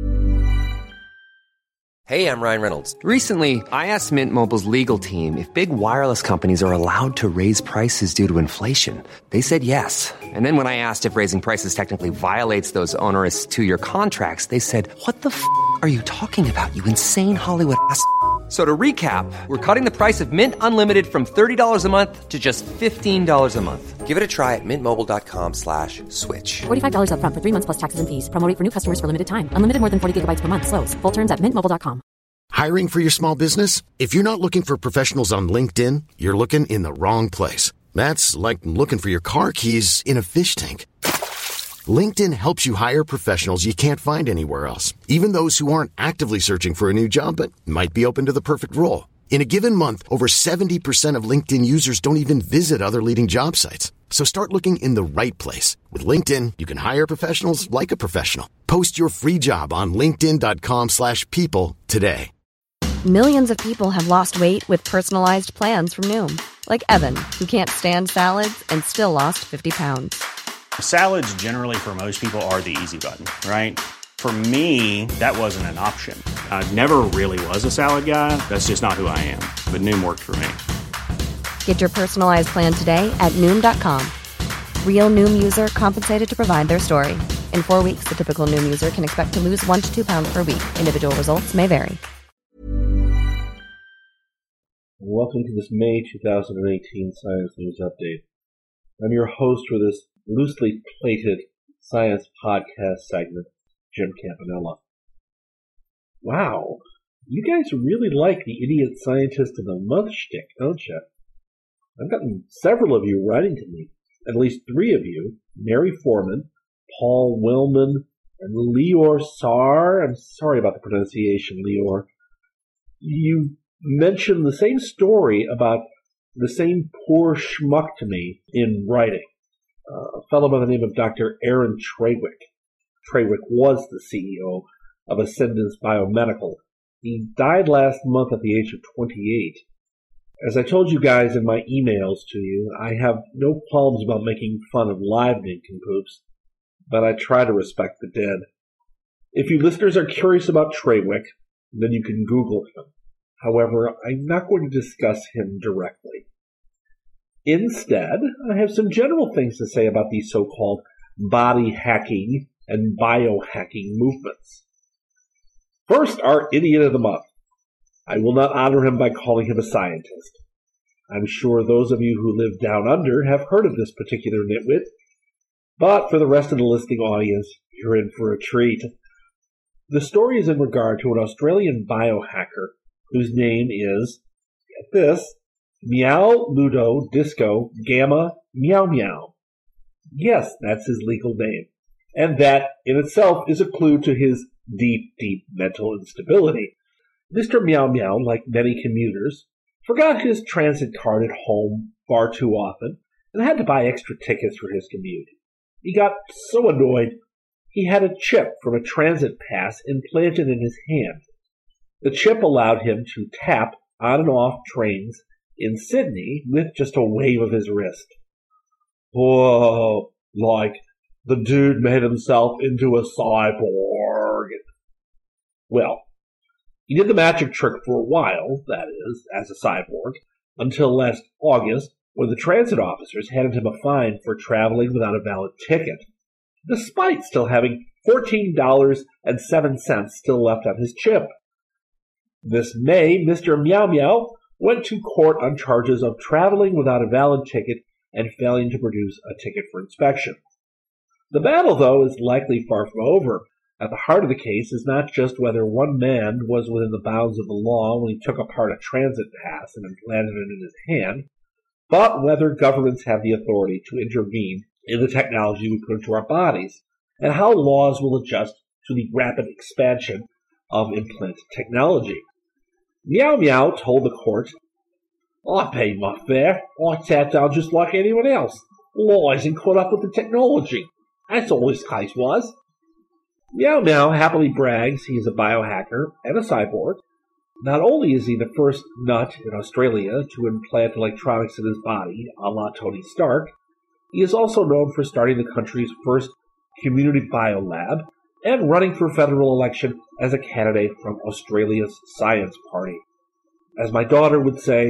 Hey, I'm Ryan Reynolds. Recently, I asked Mint Mobile's legal team if big wireless companies are allowed to raise prices due to inflation. They said yes. And then when I asked if raising prices technically violates those onerous 2-year contracts, they said, "What the f*** are you talking about, you insane Hollywood ass?" So to recap, we're cutting the price of Mint Unlimited from $30 a month to just $15 a month. Give it a try at mintmobile.com/switch. $45 up front for 3 months plus taxes and fees. Promo rate for new customers for limited time. Unlimited more than 40 gigabytes per month. Slows full terms at mintmobile.com. Hiring for your small business? If you're not looking for professionals on LinkedIn, you're looking in the wrong place. That's like looking for your car keys in a fish tank. LinkedIn helps you hire professionals you can't find anywhere else, even those who aren't actively searching for a new job but might be open to the perfect role. In a given month, over 70% of LinkedIn users don't even visit other leading job sites. So start looking in the right place. With LinkedIn, you can hire professionals like a professional. Post your free job on linkedin.com/people today. Millions of people have lost weight with personalized plans from Noom. Like Evan, who can't stand salads and still lost 50 pounds. Salads generally for most people are the easy button, right? For me, that wasn't an option. I never really was a salad guy. That's just not who I am. But Noom worked for me. Get your personalized plan today at Noom.com. Real Noom user compensated to provide their story. In 4 weeks, the typical Noom user can expect to lose 1 to 2 pounds per week. Individual results may vary. Welcome to this May 2018 Science News Update. I'm your host for this loosely plated science podcast segment, Jim Campanella. Wow, you guys really like the Idiot Scientist of the Month shtick, don't you? I've gotten several of you writing to me, at least 3 of you, Mary Foreman, Paul Willman, and Leor Saar. I'm sorry about the pronunciation, Leor. You mentioned the same story about the same poor schmuck to me in writing. A fellow by the name of Dr. Aaron Trawick. Trawick was the CEO of Ascendance Biomedical. He died last month at the age of 28. As I told you guys in my emails to you, I have no qualms about making fun of live nincompoops, but I try to respect the dead. If you listeners are curious about Trawick, then you can Google him. However, I'm not going to discuss him directly. Instead, I have some general things to say about these so-called body hacking and biohacking movements. First, our Idiot of the Month. I will not honor him by calling him a scientist. I'm sure those of you who live down under have heard of this particular nitwit, but for the rest of the listening audience, you're in for a treat. The story is in regard to an Australian biohacker whose name is, get this, Meow Ludo Disco Gamma Meow Meow. Yes, that's his legal name. and that in itself is a clue to his deep, deep mental instability. Mr. Meow Meow, like many commuters, forgot his transit card at home far too often and had to buy extra tickets for his commute. He got so annoyed, he had a chip from a transit pass implanted in his hand. The chip allowed him to tap on and off trains in Sydney with just a wave of his wrist. Whoa, like the dude made himself into a cyborg. Well, he did the magic trick for a while, that is, as a cyborg, until last August, when the transit officers handed him a fine for traveling without a valid ticket, despite still having $14.07 still left on his chip. This May, Mr. Meow Meow went to court on charges of traveling without a valid ticket and failing to produce a ticket for inspection. The battle, though, is likely far from over. At the heart of the case is not just whether one man was within the bounds of the law when he took apart a transit pass and implanted it in his hand, but whether governments have the authority to intervene in the technology we put into our bodies, and how laws will adjust to the rapid expansion of implanted technology. Meow Meow told the court, I paid my fare. I sat down just like anyone else. Lies and caught up with the technology. That's all this case was. Meow Meow happily brags he is a biohacker and a cyborg. Not only is he the first nut in Australia to implant electronics in his body, a la Tony Stark, he is also known for starting the country's first community biolab and running for federal election as a candidate from Australia's Science Party. As my daughter would say,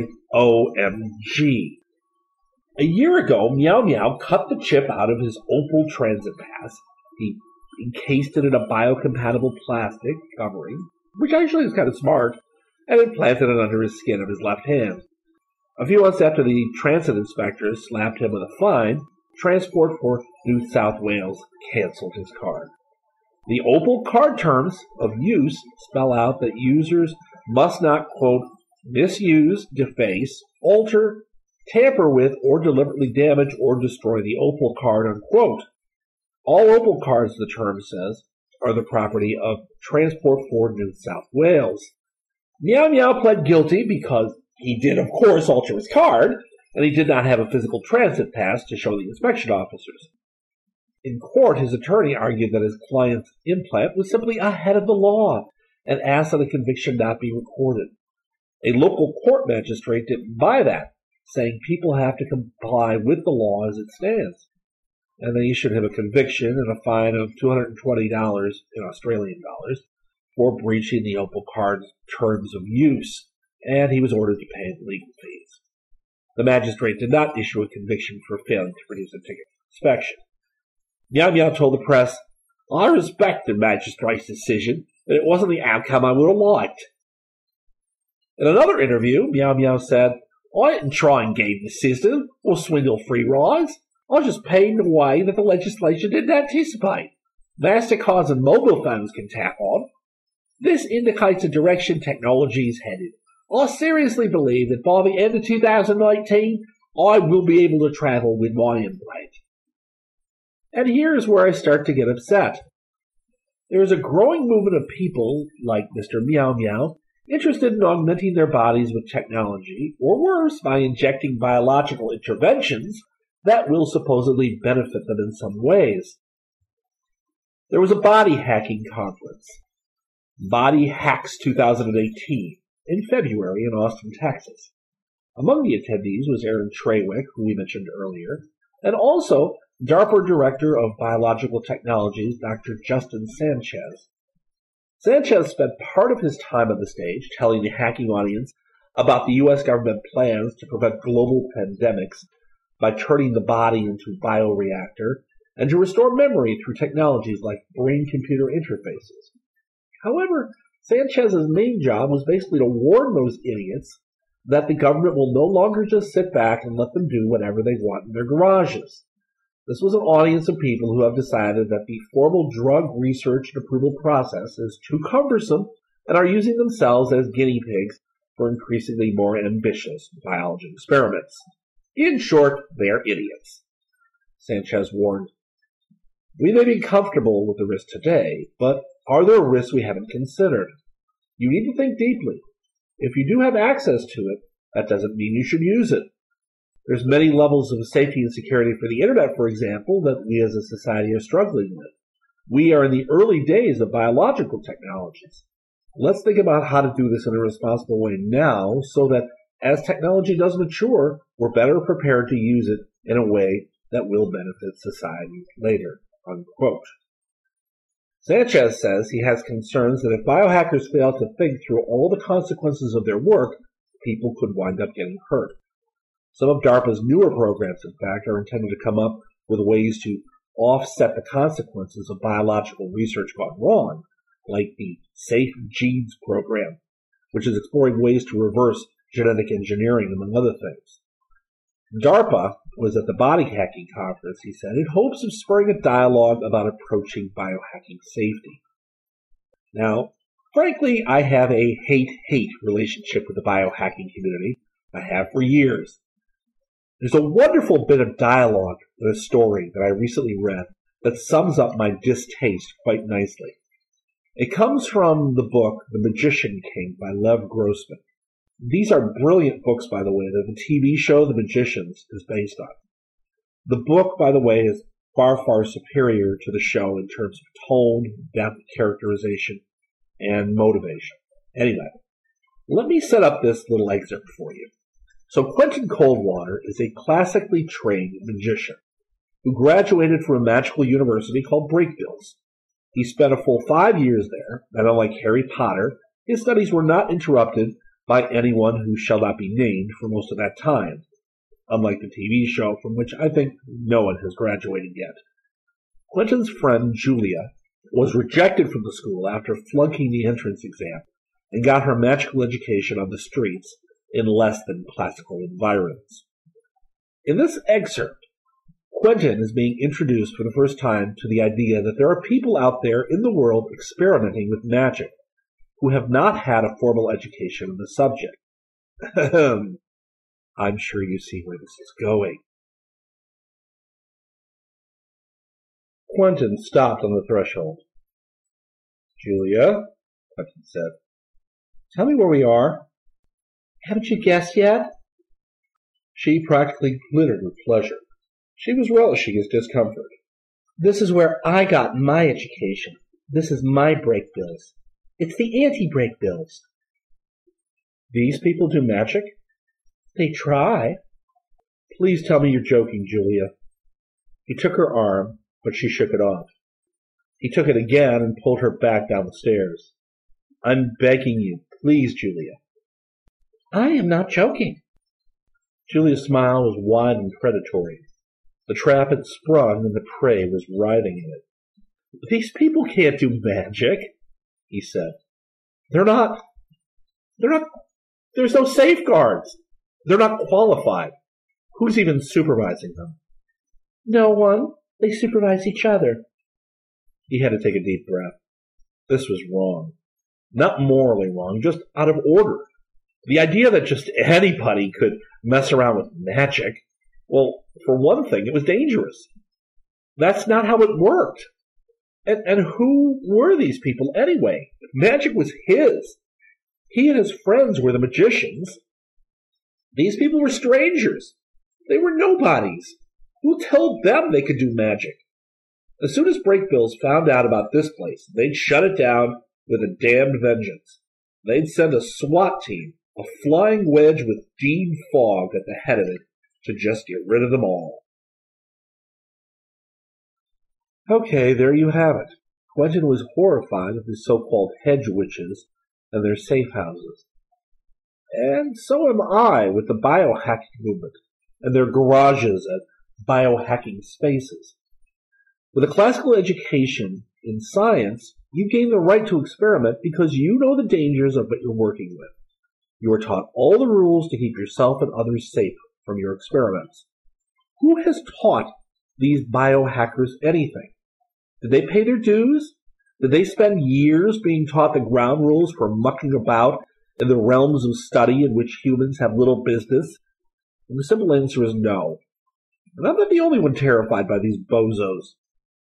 OMG. A year ago, Meow Meow cut the chip out of his Opal transit pass. He encased it in a biocompatible plastic covering, which actually is kind of smart, and implanted it under his skin of his left hand. A few months after the transit inspectors slapped him with a fine, Transport for New South Wales canceled his card. The Opal card terms of use spell out that users must not, quote, misuse, deface, alter, tamper with, or deliberately damage or destroy the Opal card, unquote. All Opal cards, the term says, are the property of Transport for New South Wales. Meow Meow pled guilty because he did, of course, alter his card, and he did not have a physical transit pass to show the inspection officers. In court, his attorney argued that his client's implant was simply ahead of the law and asked that a conviction not be recorded. A local court magistrate didn't buy that, saying people have to comply with the law as it stands. And they issued him a conviction and a fine of $220 in Australian dollars for breaching the Opal card's terms of use, and he was ordered to pay the legal fees. The magistrate did not issue a conviction for failing to produce a ticket for inspection. Meow Meow told the press, I respect the magistrate's decision, but it wasn't the outcome I would have liked. In another interview, Meow Meow said, I didn't try and game the system or swindle free rides. I just paid in a way that the legislation didn't anticipate. MasterCards and mobile phones can tap on. This indicates the direction technology is headed. I seriously believe that by the end of 2019, I will be able to travel with my implant. And here's where I start to get upset. There is a growing movement of people, like Mr. Meow Meow, interested in augmenting their bodies with technology, or worse, by injecting biological interventions that will supposedly benefit them in some ways. There was a body hacking conference, Body Hacks 2018, in February in Austin, Texas. Among the attendees was Aaron Trawick, who we mentioned earlier, and also DARPA Director of Biological Technologies, Dr. Justin Sanchez. Sanchez spent part of his time on the stage telling the hacking audience about the U.S. government plans to prevent global pandemics by turning the body into a bioreactor and to restore memory through technologies like brain-computer interfaces. However, Sanchez's main job was basically to warn those idiots that the government will no longer just sit back and let them do whatever they want in their garages. This was an audience of people who have decided that the formal drug research and approval process is too cumbersome and are using themselves as guinea pigs for increasingly more ambitious biology experiments. In short, they're idiots. Sanchez warned, We may be comfortable with the risk today, but are there risks we haven't considered? You need to think deeply. If you do have access to it, that doesn't mean you should use it. There's many levels of safety and security for the Internet, for example, that we as a society are struggling with. We are in the early days of biological technologies. Let's think about how to do this in a responsible way now so that as technology does mature, we're better prepared to use it in a way that will benefit society later, unquote. Sanchez says he has concerns that if biohackers fail to think through all the consequences of their work, people could wind up getting hurt. Some of DARPA's newer programs, in fact, are intended to come up with ways to offset the consequences of biological research gone wrong, like the Safe Genes program, which is exploring ways to reverse genetic engineering, among other things. DARPA was at the Body Hacking Conference, he said, in hopes of spurring a dialogue about approaching biohacking safety. Now, frankly, I have a hate-hate relationship with the biohacking community. I have for years. There's a wonderful bit of dialogue in a story that I recently read that sums up my distaste quite nicely. It comes from the book The Magician King by Lev Grossman. These are brilliant books, by the way, that the TV show The Magicians is based on. The book, by the way, is far, far superior to the show in terms of tone, depth, characterization, and motivation. Anyway, let me set up this little excerpt for you. So Quentin Coldwater is a classically trained magician who graduated from a magical university called Brakebills. He spent a full 5 years there, and unlike Harry Potter, his studies were not interrupted by anyone who shall not be named for most of that time, unlike the TV show from which I think no one has graduated yet. Quentin's friend Julia was rejected from the school after flunking the entrance exam and got her magical education on the streets in less than classical environs. In this excerpt, Quentin is being introduced for the first time to the idea that there are people out there in the world experimenting with magic who have not had a formal education on the subject. I'm sure you see where this is going. Quentin stopped on the threshold. Julia, Quentin said, tell me where we are. Haven't you guessed yet? She practically glittered with pleasure. She was relishing his discomfort. This is where I got my education. This is my Brakebills. It's the anti-Brakebills. These people do magic? They try. Please tell me you're joking, Julia. He took her arm, but she shook it off. He took it again and pulled her back down the stairs. I'm begging you, please, Julia. I am not joking. Julia's smile was wide and predatory. The trap had sprung and the prey was writhing in it. These people can't do magic, he said. There's no safeguards. They're not qualified. Who's even supervising them? No one. They supervise each other. He had to take a deep breath. This was wrong. Not morally wrong, just out of order. The idea that just anybody could mess around with magic, well, for one thing, it was dangerous. That's not how it worked. And who were these people anyway? Magic was his. He and his friends were the magicians. These people were strangers. They were nobodies. Who told them they could do magic? As soon as Brakebills found out about this place, they'd shut it down with a damned vengeance. They'd send a SWAT team, a flying wedge with Dean Fogg at the head of it, to just get rid of them all. Okay, there you have it. Quentin was horrified of the so-called hedge witches and their safe houses. And so am I with the biohacking movement and their garages at biohacking spaces. With a classical education in science, you gain the right to experiment because you know the dangers of what you're working with. You are taught all the rules to keep yourself and others safe from your experiments. Who has taught these biohackers anything? Did they pay their dues? Did they spend years being taught the ground rules for mucking about in the realms of study in which humans have little business? And the simple answer is no. And I'm not the only one terrified by these bozos.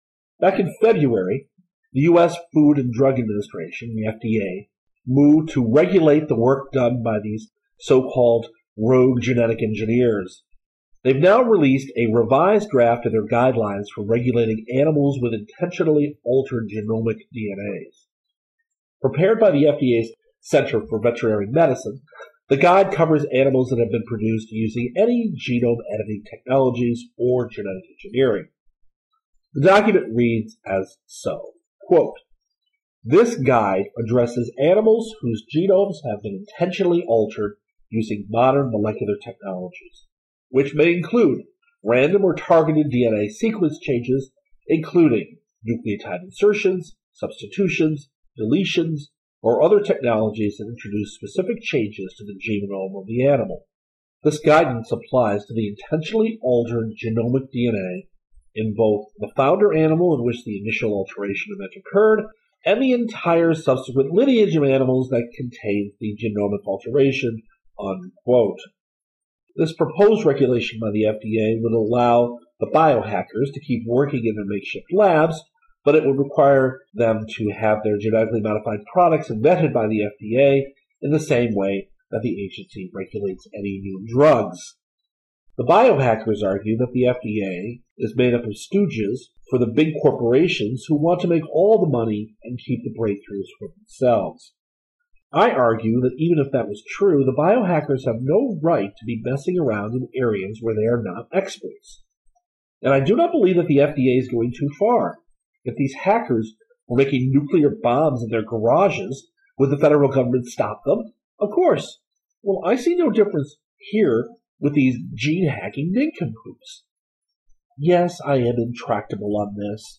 Back in February, the U.S. Food and Drug Administration, the FDA, moved to regulate the work done by these so-called rogue genetic engineers. They've now released a revised draft of their guidelines for regulating animals with intentionally altered genomic DNAs. Prepared by the FDA's Center for Veterinary Medicine, the guide covers animals that have been produced using any genome editing technologies or genetic engineering. The document reads as so, quote, "This guide addresses animals whose genomes have been intentionally altered using modern molecular technologies, which may include random or targeted DNA sequence changes, including nucleotide insertions, substitutions, deletions, or other technologies that introduce specific changes to the genome of the animal. This guidance applies to the intentionally altered genomic DNA in both the founder animal in which the initial alteration event occurred and the entire subsequent lineage of animals that contains the genomic alteration," unquote. This proposed regulation by the FDA would allow the biohackers to keep working in their makeshift labs, but it would require them to have their genetically modified products vetted by the FDA in the same way that the agency regulates any new drugs. The biohackers argue that the FDA is made up of stooges for the big corporations who want to make all the money and keep the breakthroughs for themselves. I argue that even if that was true, the biohackers have no right to be messing around in areas where they are not experts. And I do not believe that the FDA is going too far. If these hackers were making nuclear bombs in their garages, would the federal government stop them? Of course. Well, I see no difference here with these gene-hacking nincompoops. Yes, I am intractable on this.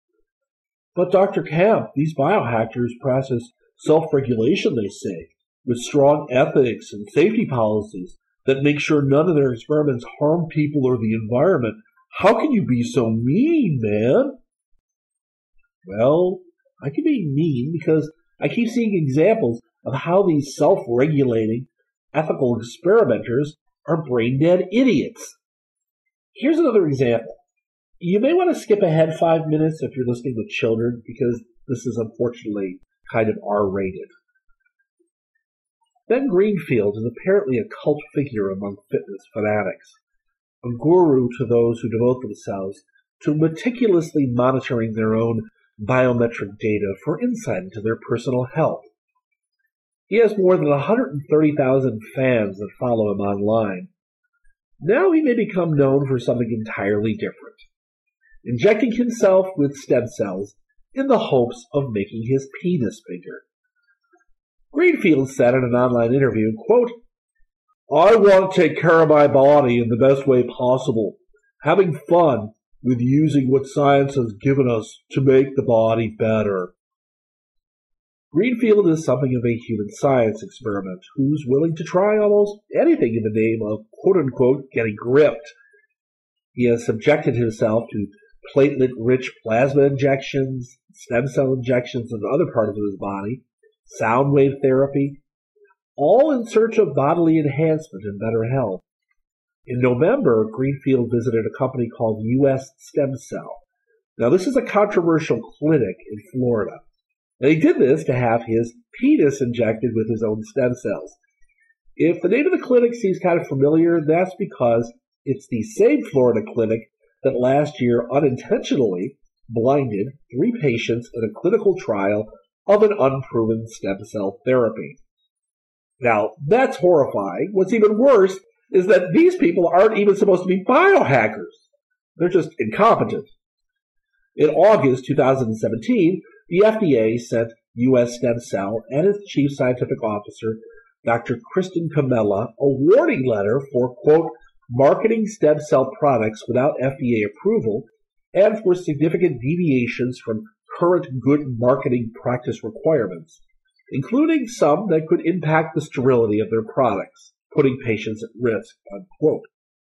But Dr. Camp, these biohackers practice self-regulation, they say, with strong ethics and safety policies that make sure none of their experiments harm people or the environment. How can you be so mean, man? Well, I can be mean because I keep seeing examples of how these self-regulating ethical experimenters are brain-dead idiots. Here's another example. You may want to skip ahead 5 minutes if you're listening with children, because this is unfortunately kind of R-rated. Ben Greenfield is apparently a cult figure among fitness fanatics, a guru to those who devote themselves to meticulously monitoring their own biometric data for insight into their personal health. He has more than 130,000 fans that follow him online. Now he may become known for something entirely different, injecting himself with stem cells in the hopes of making his penis bigger. Greenfield said in an online interview, quote, "I want to take care of my body in the best way possible, having fun with using what science has given us to make the body better." Greenfield is something of a human science experiment who's willing to try almost anything in the name of quote-unquote getting ripped. He has subjected himself to platelet-rich plasma injections, stem cell injections in other parts of his body, sound wave therapy, all in search of bodily enhancement and better health. In November, Greenfield visited a company called U.S. Stem Cell. Now, this is a controversial clinic in Florida. And he did this to have his penis injected with his own stem cells. If the name of the clinic seems kind of familiar, that's because it's the same Florida clinic that last year unintentionally blinded 3 patients in a clinical trial of an unproven stem cell therapy. Now, that's horrifying. What's even worse is that these people aren't even supposed to be biohackers. They're just incompetent. In August 2017, the FDA sent U.S. Stem Cell and its chief scientific officer, Dr. Kristen Camella, a warning letter for, quote, marketing stem cell products without FDA approval and for significant deviations from current good marketing practice requirements, including some that could impact the sterility of their products, putting patients at risk, unquote.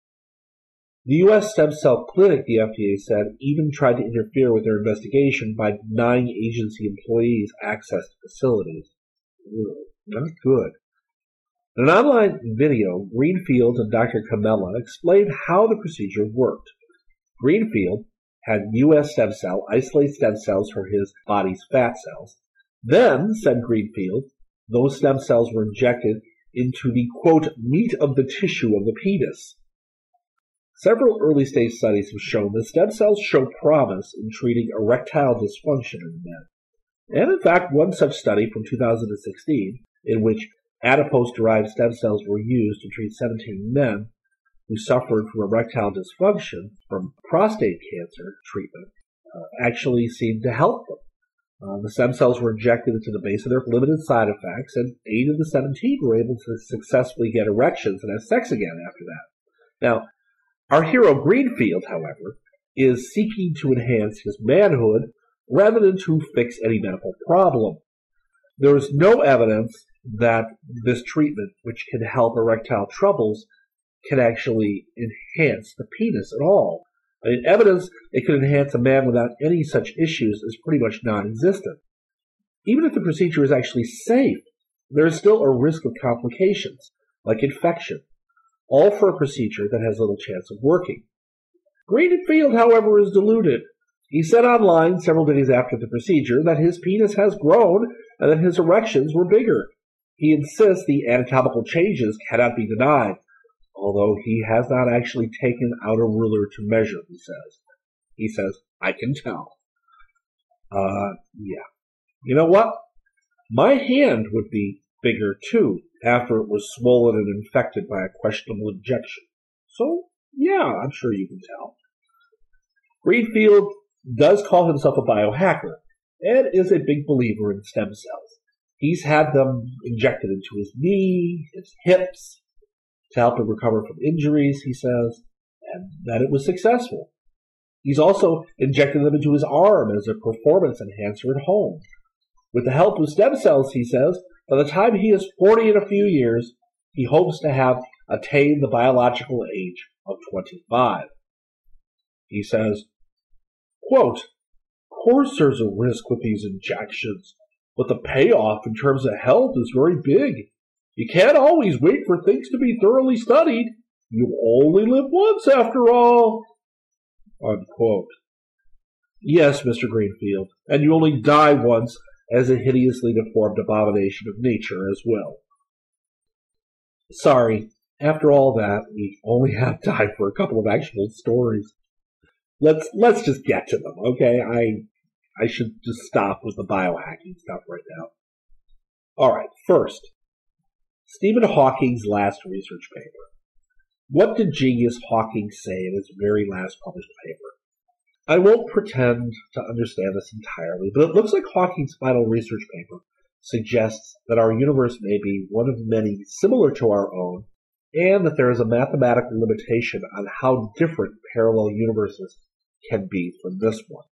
The U.S. Stem Cell Clinic, the FDA said, even tried to interfere with their investigation by denying agency employees access to facilities. Not good. In an online video, Greenfield and Dr. Camella explained how the procedure worked. Greenfield had U.S. stem cell isolate stem cells from his body's fat cells. Then, said Greenfield, those stem cells were injected into the, quote, meat of the tissue of the penis. Several early-stage studies have shown that stem cells show promise in treating erectile dysfunction in men. And in fact, one such study from 2016, in which adipose-derived stem cells were used to treat 17 men who suffered from erectile dysfunction from prostate cancer treatment, actually seemed to help them. The stem cells were injected into the base of their limited side effects, and 8 of the 17 were able to successfully get erections and have sex again after that. Now, our hero Greenfield, however, is seeking to enhance his manhood rather than to fix any medical problem. There is no evidence that this treatment, which can help erectile troubles, can actually enhance the penis at all. I mean, evidence it could enhance a man without any such issues is pretty much non-existent. Even if the procedure is actually safe, there is still a risk of complications, like infection, all for a procedure that has little chance of working. Greenfield, however, is deluded. He said online several days after the procedure that his penis has grown and that his erections were bigger. He insists the anatomical changes cannot be denied, although he has not actually taken out a ruler to measure, he says. He says, I can tell. Yeah. You know what? My hand would be bigger, too, after it was swollen and infected by a questionable injection. So, yeah, I'm sure you can tell. Greenfield does call himself a biohacker and is a big believer in stem cells. He's had them injected into his knee, his hips, to help him recover from injuries, he says, and that it was successful. He's also injected them into his arm as a performance enhancer at home. With the help of stem cells, he says, by the time he is 40 in a few years, he hopes to have attained the biological age of 25. He says, quote, of course there's a risk with these injections, but the payoff in terms of health is very big. You can't always wait for things to be thoroughly studied. You only live once, after all. Unquote. Yes, Mr. Greenfield, and you only die once as a hideously deformed abomination of nature as well. Sorry, after all that, we only have time for a couple of actual stories. Let's just get to them, okay? I should just stop with the biohacking stuff right now. Alright, first, Stephen Hawking's last research paper. What did genius Hawking say in his very last published paper? I won't pretend to understand this entirely, but it looks like Hawking's final research paper suggests that our universe may be one of many similar to our own, and that there is a mathematical limitation on how different parallel universes can be from this one.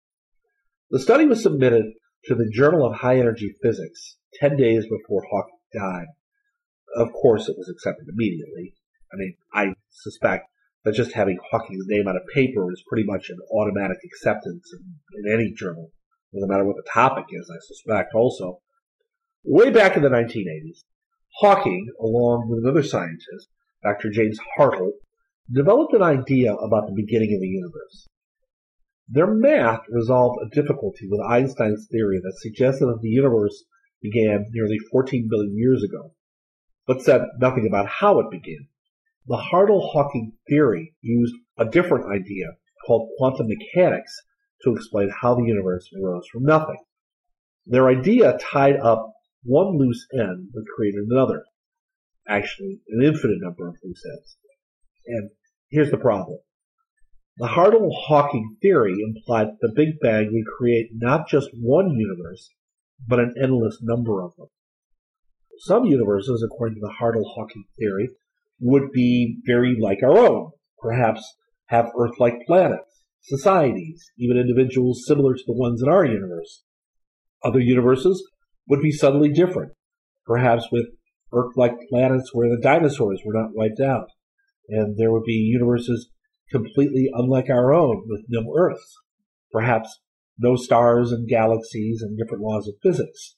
The study was submitted to the Journal of High Energy Physics 10 days before Hawking died. Of course, it was accepted immediately. I mean, I suspect that just having Hawking's name on a paper is pretty much an automatic acceptance in any journal, no matter what the topic is, I suspect also. Way back in the 1980s, Hawking, along with another scientist, Dr. James Hartle, developed an idea about the beginning of the universe. Their math resolved a difficulty with Einstein's theory that suggested that the universe began nearly 14 billion years ago, but said nothing about how it began. The Hartle-Hawking theory used a different idea called quantum mechanics to explain how the universe arose from nothing. Their idea tied up one loose end but created another. Actually, an infinite number of loose ends. And here's the problem. The Hartle-Hawking theory implied that the Big Bang would create not just one universe, but an endless number of them. Some universes, according to the Hartle-Hawking theory, would be very like our own, perhaps have Earth-like planets, societies, even individuals similar to the ones in our universe. Other universes would be subtly different, perhaps with Earth-like planets where the dinosaurs were not wiped out, and there would be universes completely unlike our own with no Earths, perhaps no stars and galaxies and different laws of physics.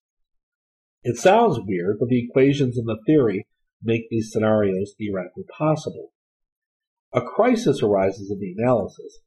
It sounds weird, but the equations in the theory make these scenarios theoretically possible. A crisis arises in the analysis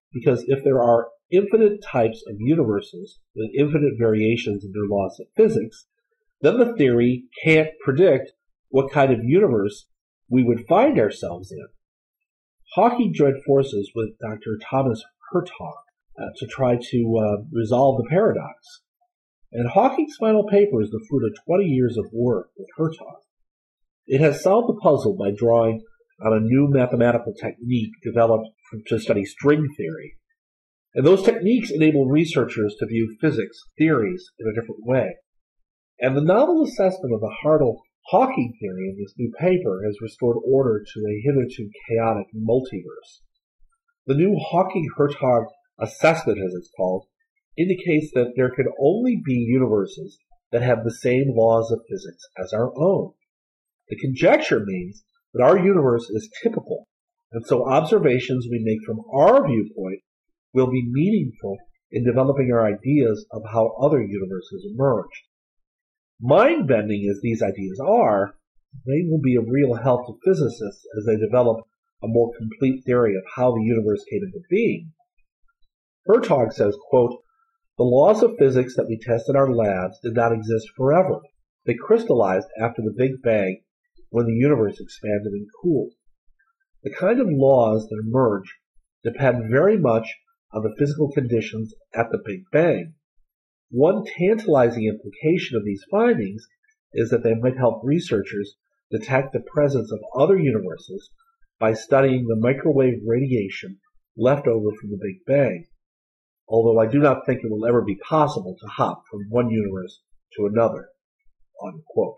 because if there are infinite types of universes with infinite variations in their laws of physics, then the theory can't predict what kind of universe we would find ourselves in. Hawking joined forces with Dr. Thomas Hertog to try to resolve the paradox. And Hawking's final paper is the fruit of 20 years of work with Hertog. It has solved the puzzle by drawing on a new mathematical technique developed to study string theory. And those techniques enable researchers to view physics theories in a different way. And the novel assessment of the Hartle-Hawking theory in this new paper has restored order to a hitherto chaotic multiverse. The new Hawking-Hertog assessment, as it's called, indicates that there can only be universes that have the same laws of physics as our own. The conjecture means that our universe is typical, and so observations we make from our viewpoint will be meaningful in developing our ideas of how other universes emerged. Mind-bending as these ideas are, they will be of real help to physicists as they develop a more complete theory of how the universe came into being. Hertog says, quote, "The laws of physics that we test in our labs did not exist forever. They crystallized after the Big Bang when the universe expanded and cooled. The kind of laws that emerge depend very much on the physical conditions at the Big Bang. One tantalizing implication of these findings is that they might help researchers detect the presence of other universes by studying the microwave radiation left over from the Big Bang, although I do not think it will ever be possible to hop from one universe to another." Unquote.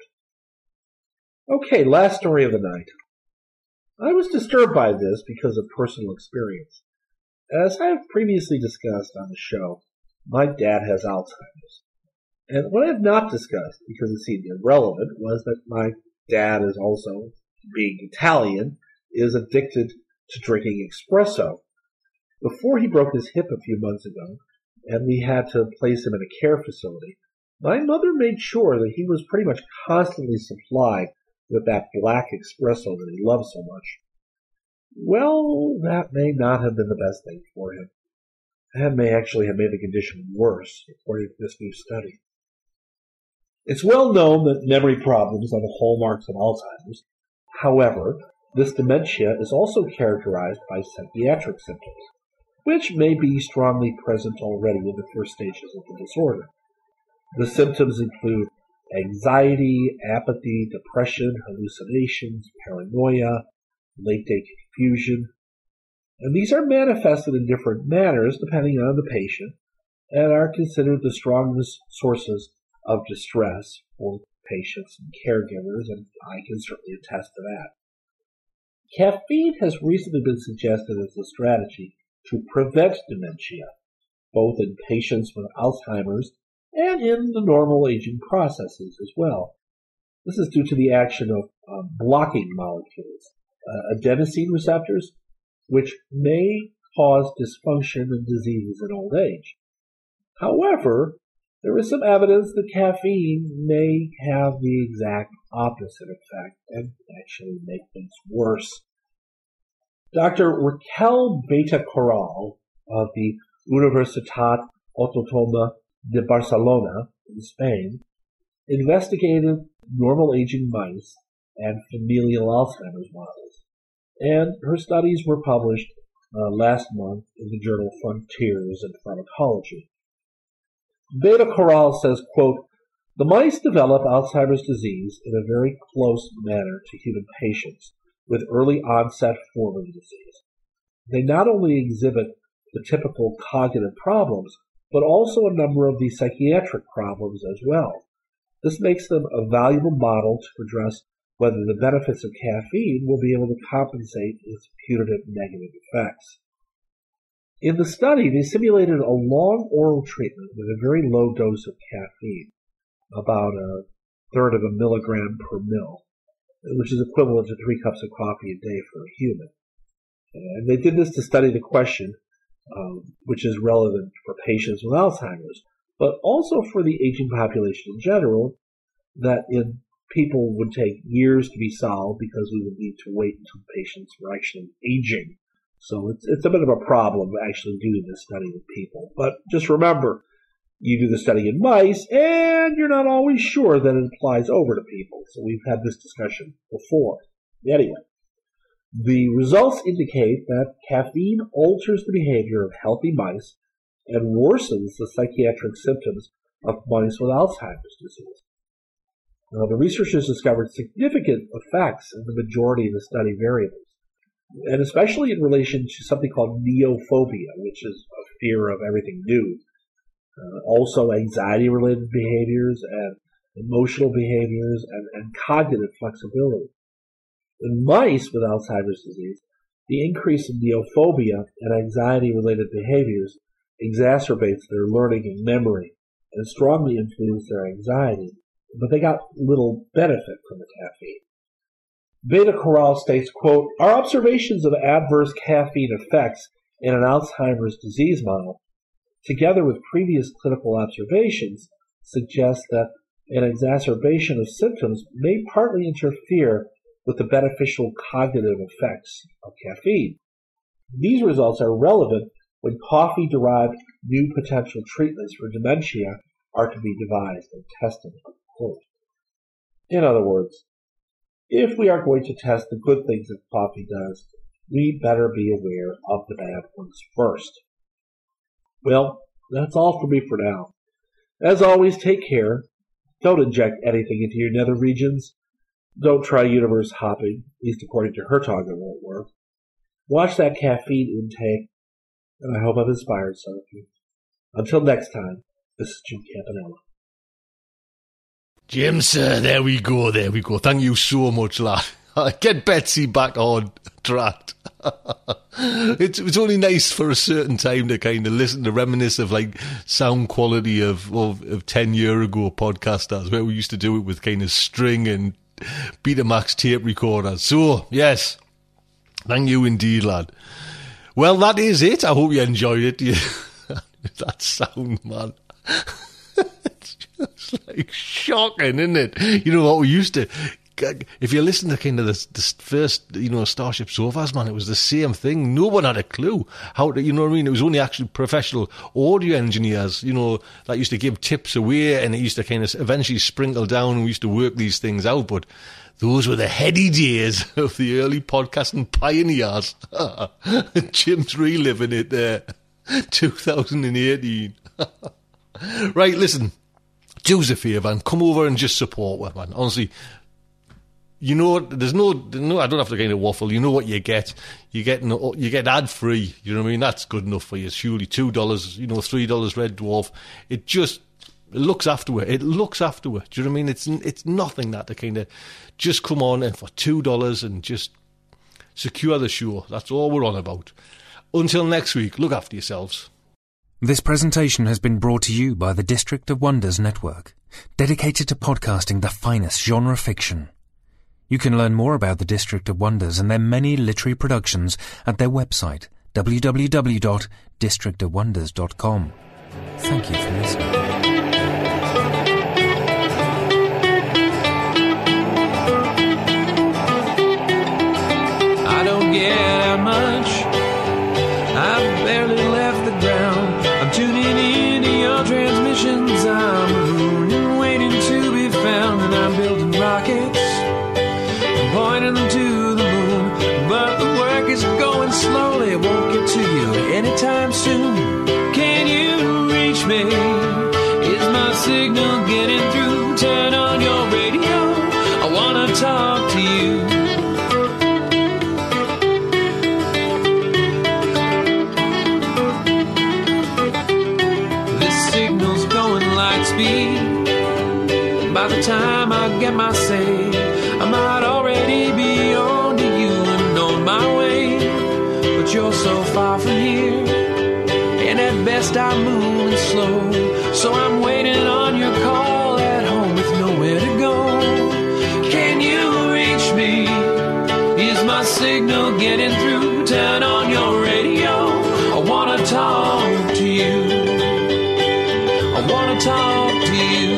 Okay, last story of the night. I was disturbed by this because of personal experience. As I have previously discussed on the show, my dad has Alzheimer's. And what I have not discussed, because it seemed irrelevant, was that my dad is also, being Italian, is addicted to drinking espresso. Before he broke his hip a few months ago, and we had to place him in a care facility, my mother made sure that he was pretty much constantly supplied with that black espresso that he loves so much. Well, that may not have been the best thing for him. That may actually have made the condition worse, according to this new study. It's well known that memory problems are the hallmarks of Alzheimer's. However, this dementia is also characterized by psychiatric symptoms, which may be strongly present already in the first stages of the disorder. The symptoms include anxiety, apathy, depression, hallucinations, paranoia, late-day confusion, and these are manifested in different manners depending on the patient and are considered the strongest sources of distress for patients and caregivers, and I can certainly attest to that. Caffeine has recently been suggested as a strategy to prevent dementia, both in patients with Alzheimer's and in the normal aging processes as well. This is due to the action of blocking molecules, adenosine receptors, which may cause dysfunction and diseases in old age. However, there is some evidence that caffeine may have the exact opposite effect and actually make things worse. Dr. Raquel Beta-Corral of the Universitat Autònoma de Barcelona in Spain investigated normal aging mice and familial Alzheimer's models, and her studies were published last month in the journal Frontiers in Pharmacology. Beta-Corral says, quote, "The mice develop Alzheimer's disease in a very close manner to human patients with early onset form of the disease. They not only exhibit the typical cognitive problems, but also a number of the psychiatric problems as well. This makes them a valuable model to address whether the benefits of caffeine will be able to compensate its putative negative effects." In the study, they simulated a long oral treatment with a very low dose of caffeine, about 1/3 of a milligram per mil, which is equivalent to 3 cups of coffee a day for a human. And they did this to study the question, which is relevant for patients with Alzheimer's, but also for the aging population in general, that in people would take years to be solved because we would need to wait until patients were actually aging So it's a bit of a problem actually doing this study with people. But just remember, you do the study in mice, and you're not always sure that it applies over to people. So we've had this discussion before. Anyway, the results indicate that caffeine alters the behavior of healthy mice and worsens the psychiatric symptoms of mice with Alzheimer's disease. Now, the researchers discovered significant effects in the majority of the study variables, and especially in relation to something called neophobia, which is a fear of everything new. Also anxiety-related behaviors and emotional behaviors and cognitive flexibility. In mice with Alzheimer's disease, the increase in neophobia and anxiety-related behaviors exacerbates their learning and memory and strongly influences their anxiety, but they got little benefit from the caffeine. Beta Corral states, quote, "Our observations of adverse caffeine effects in an Alzheimer's disease model, together with previous clinical observations, suggest that an exacerbation of symptoms may partly interfere with the beneficial cognitive effects of caffeine. These results are relevant when coffee-derived new potential treatments for dementia are to be devised and tested." Quote. In other words, if we are going to test the good things that coffee does, we better be aware of the bad ones first. Well, that's all for me for now. As always, take care. Don't inject anything into your nether regions. Don't try universe hopping, at least according to Hertog it won't work. Watch that caffeine intake, and I hope I've inspired some of you. Until next time, this is Jim Campanella. Jim, sir, there we go. Thank you so much, lad. Get Betsy back on track. It's only nice for a certain time to kind of listen to reminisce of like sound quality of 10 year ago podcasters where we used to do it with kind of string and Betamax tape recorders. So, yes, thank you indeed, lad. Well, that is it. I hope you enjoyed it. That sound, man. It's just like shocking, isn't it? You know what we used to... If you listen to kind of the first, Starship Sofas, man, it was the same thing. No one had a clue how to, you know what I mean? It was only actually professional audio engineers, that used to give tips away, and it used to kind of eventually sprinkle down, and we used to work these things out. But those were the heady days of the early podcasting pioneers. Jim's reliving it there. 2018. Right, listen. Do us a favour and come over and just support us, man. Honestly, there's no, I don't have to kind of waffle. You know what you get. You get ad free. You know what I mean? That's good enough for you. Surely $2, $3 Red Dwarf. It looks after it. It looks after it. Do you know what I mean? It's nothing that to kind of just come on and for $2 and just secure the show. That's all we're on about. Until next week, look after yourselves. This presentation has been brought to you by the District of Wonders Network, dedicated to podcasting the finest genre fiction. You can learn more about the District of Wonders and their many literary productions at their website, www.districtofwonders.com. Thank you for listening. I don't get out much. I've barely left the ground. I'm tuning into your transmissions. I'm marooned, waiting to be found, and I'm building rockets, pointing them to the moon. But the work is going slowly. It won't get to you anytime soon. Can you reach me? Is my signal getting through? Turn on your radio. I wanna talk to you. By the time I get my say, I might already be on to you and on my way. But you're so far from here, and at best I'm moving slow. So I'm waiting on your call at home with nowhere to go. Can you reach me? Is my signal getting through? Turn on your radio. I wanna talk to you. I wanna talk to you.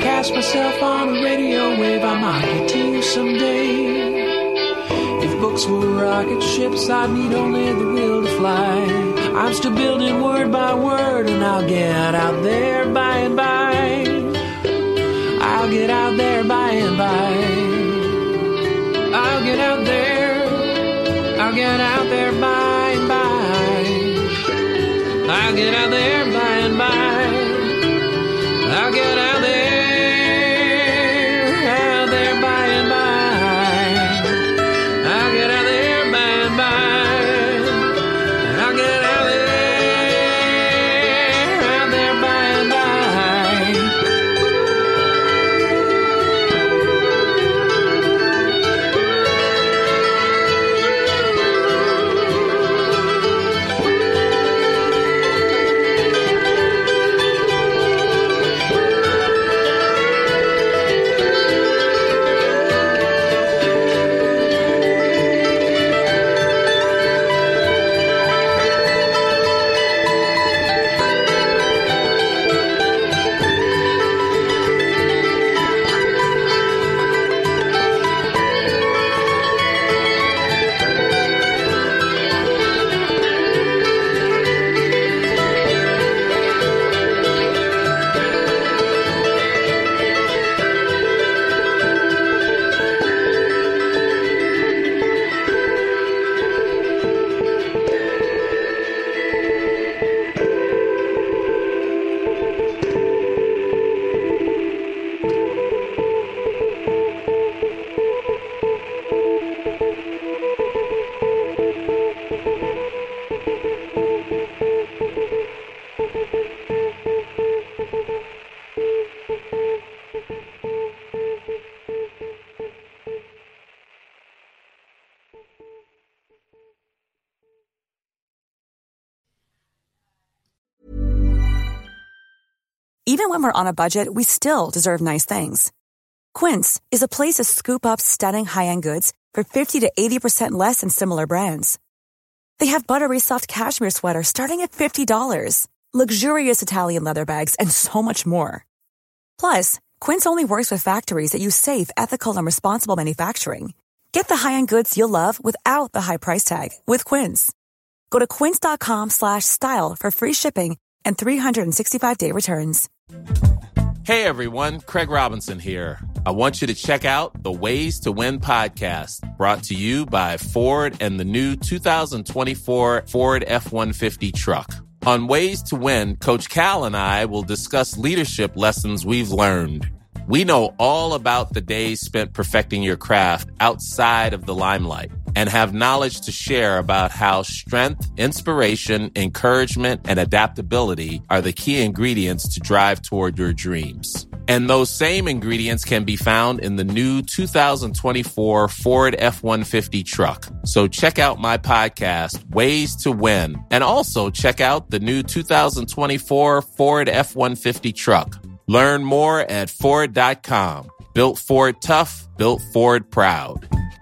cast myself on a radio wave, I might get to you someday. If books were rocket ships, I'd need only the will to fly. I'm still building word by word, and I'll get out there by and by. I'll get out there by and by. I'll get out there. I'll get out there by and by. I'll get out there by and by. I'll get out there by and by. I'll get out there by and by. I'll get out there by and by. Even when we're on a budget, we still deserve nice things. Quince is a place to scoop up stunning high-end goods for 50 to 80% less than similar brands. They have buttery soft cashmere sweaters starting at $50, luxurious Italian leather bags, and so much more. Plus, Quince only works with factories that use safe, ethical, and responsible manufacturing. Get the high-end goods you'll love without the high price tag with Quince. Go to quince.com/style for free shipping and 365-day returns. Hey everyone, Craig Robinson here. I want you to check out the Ways to Win podcast, brought to you by Ford and the new 2024 Ford F-150 truck. On Ways to Win, Coach Cal and I will discuss leadership lessons we've learned. We know all about the days spent perfecting your craft outside of the limelight and have knowledge to share about how strength, inspiration, encouragement, and adaptability are the key ingredients to drive toward your dreams. And those same ingredients can be found in the new 2024 Ford F-150 truck. So check out my podcast, Ways to Win, and also check out the new 2024 Ford F-150 truck. Learn more at Ford.com. Built Ford tough, built Ford proud.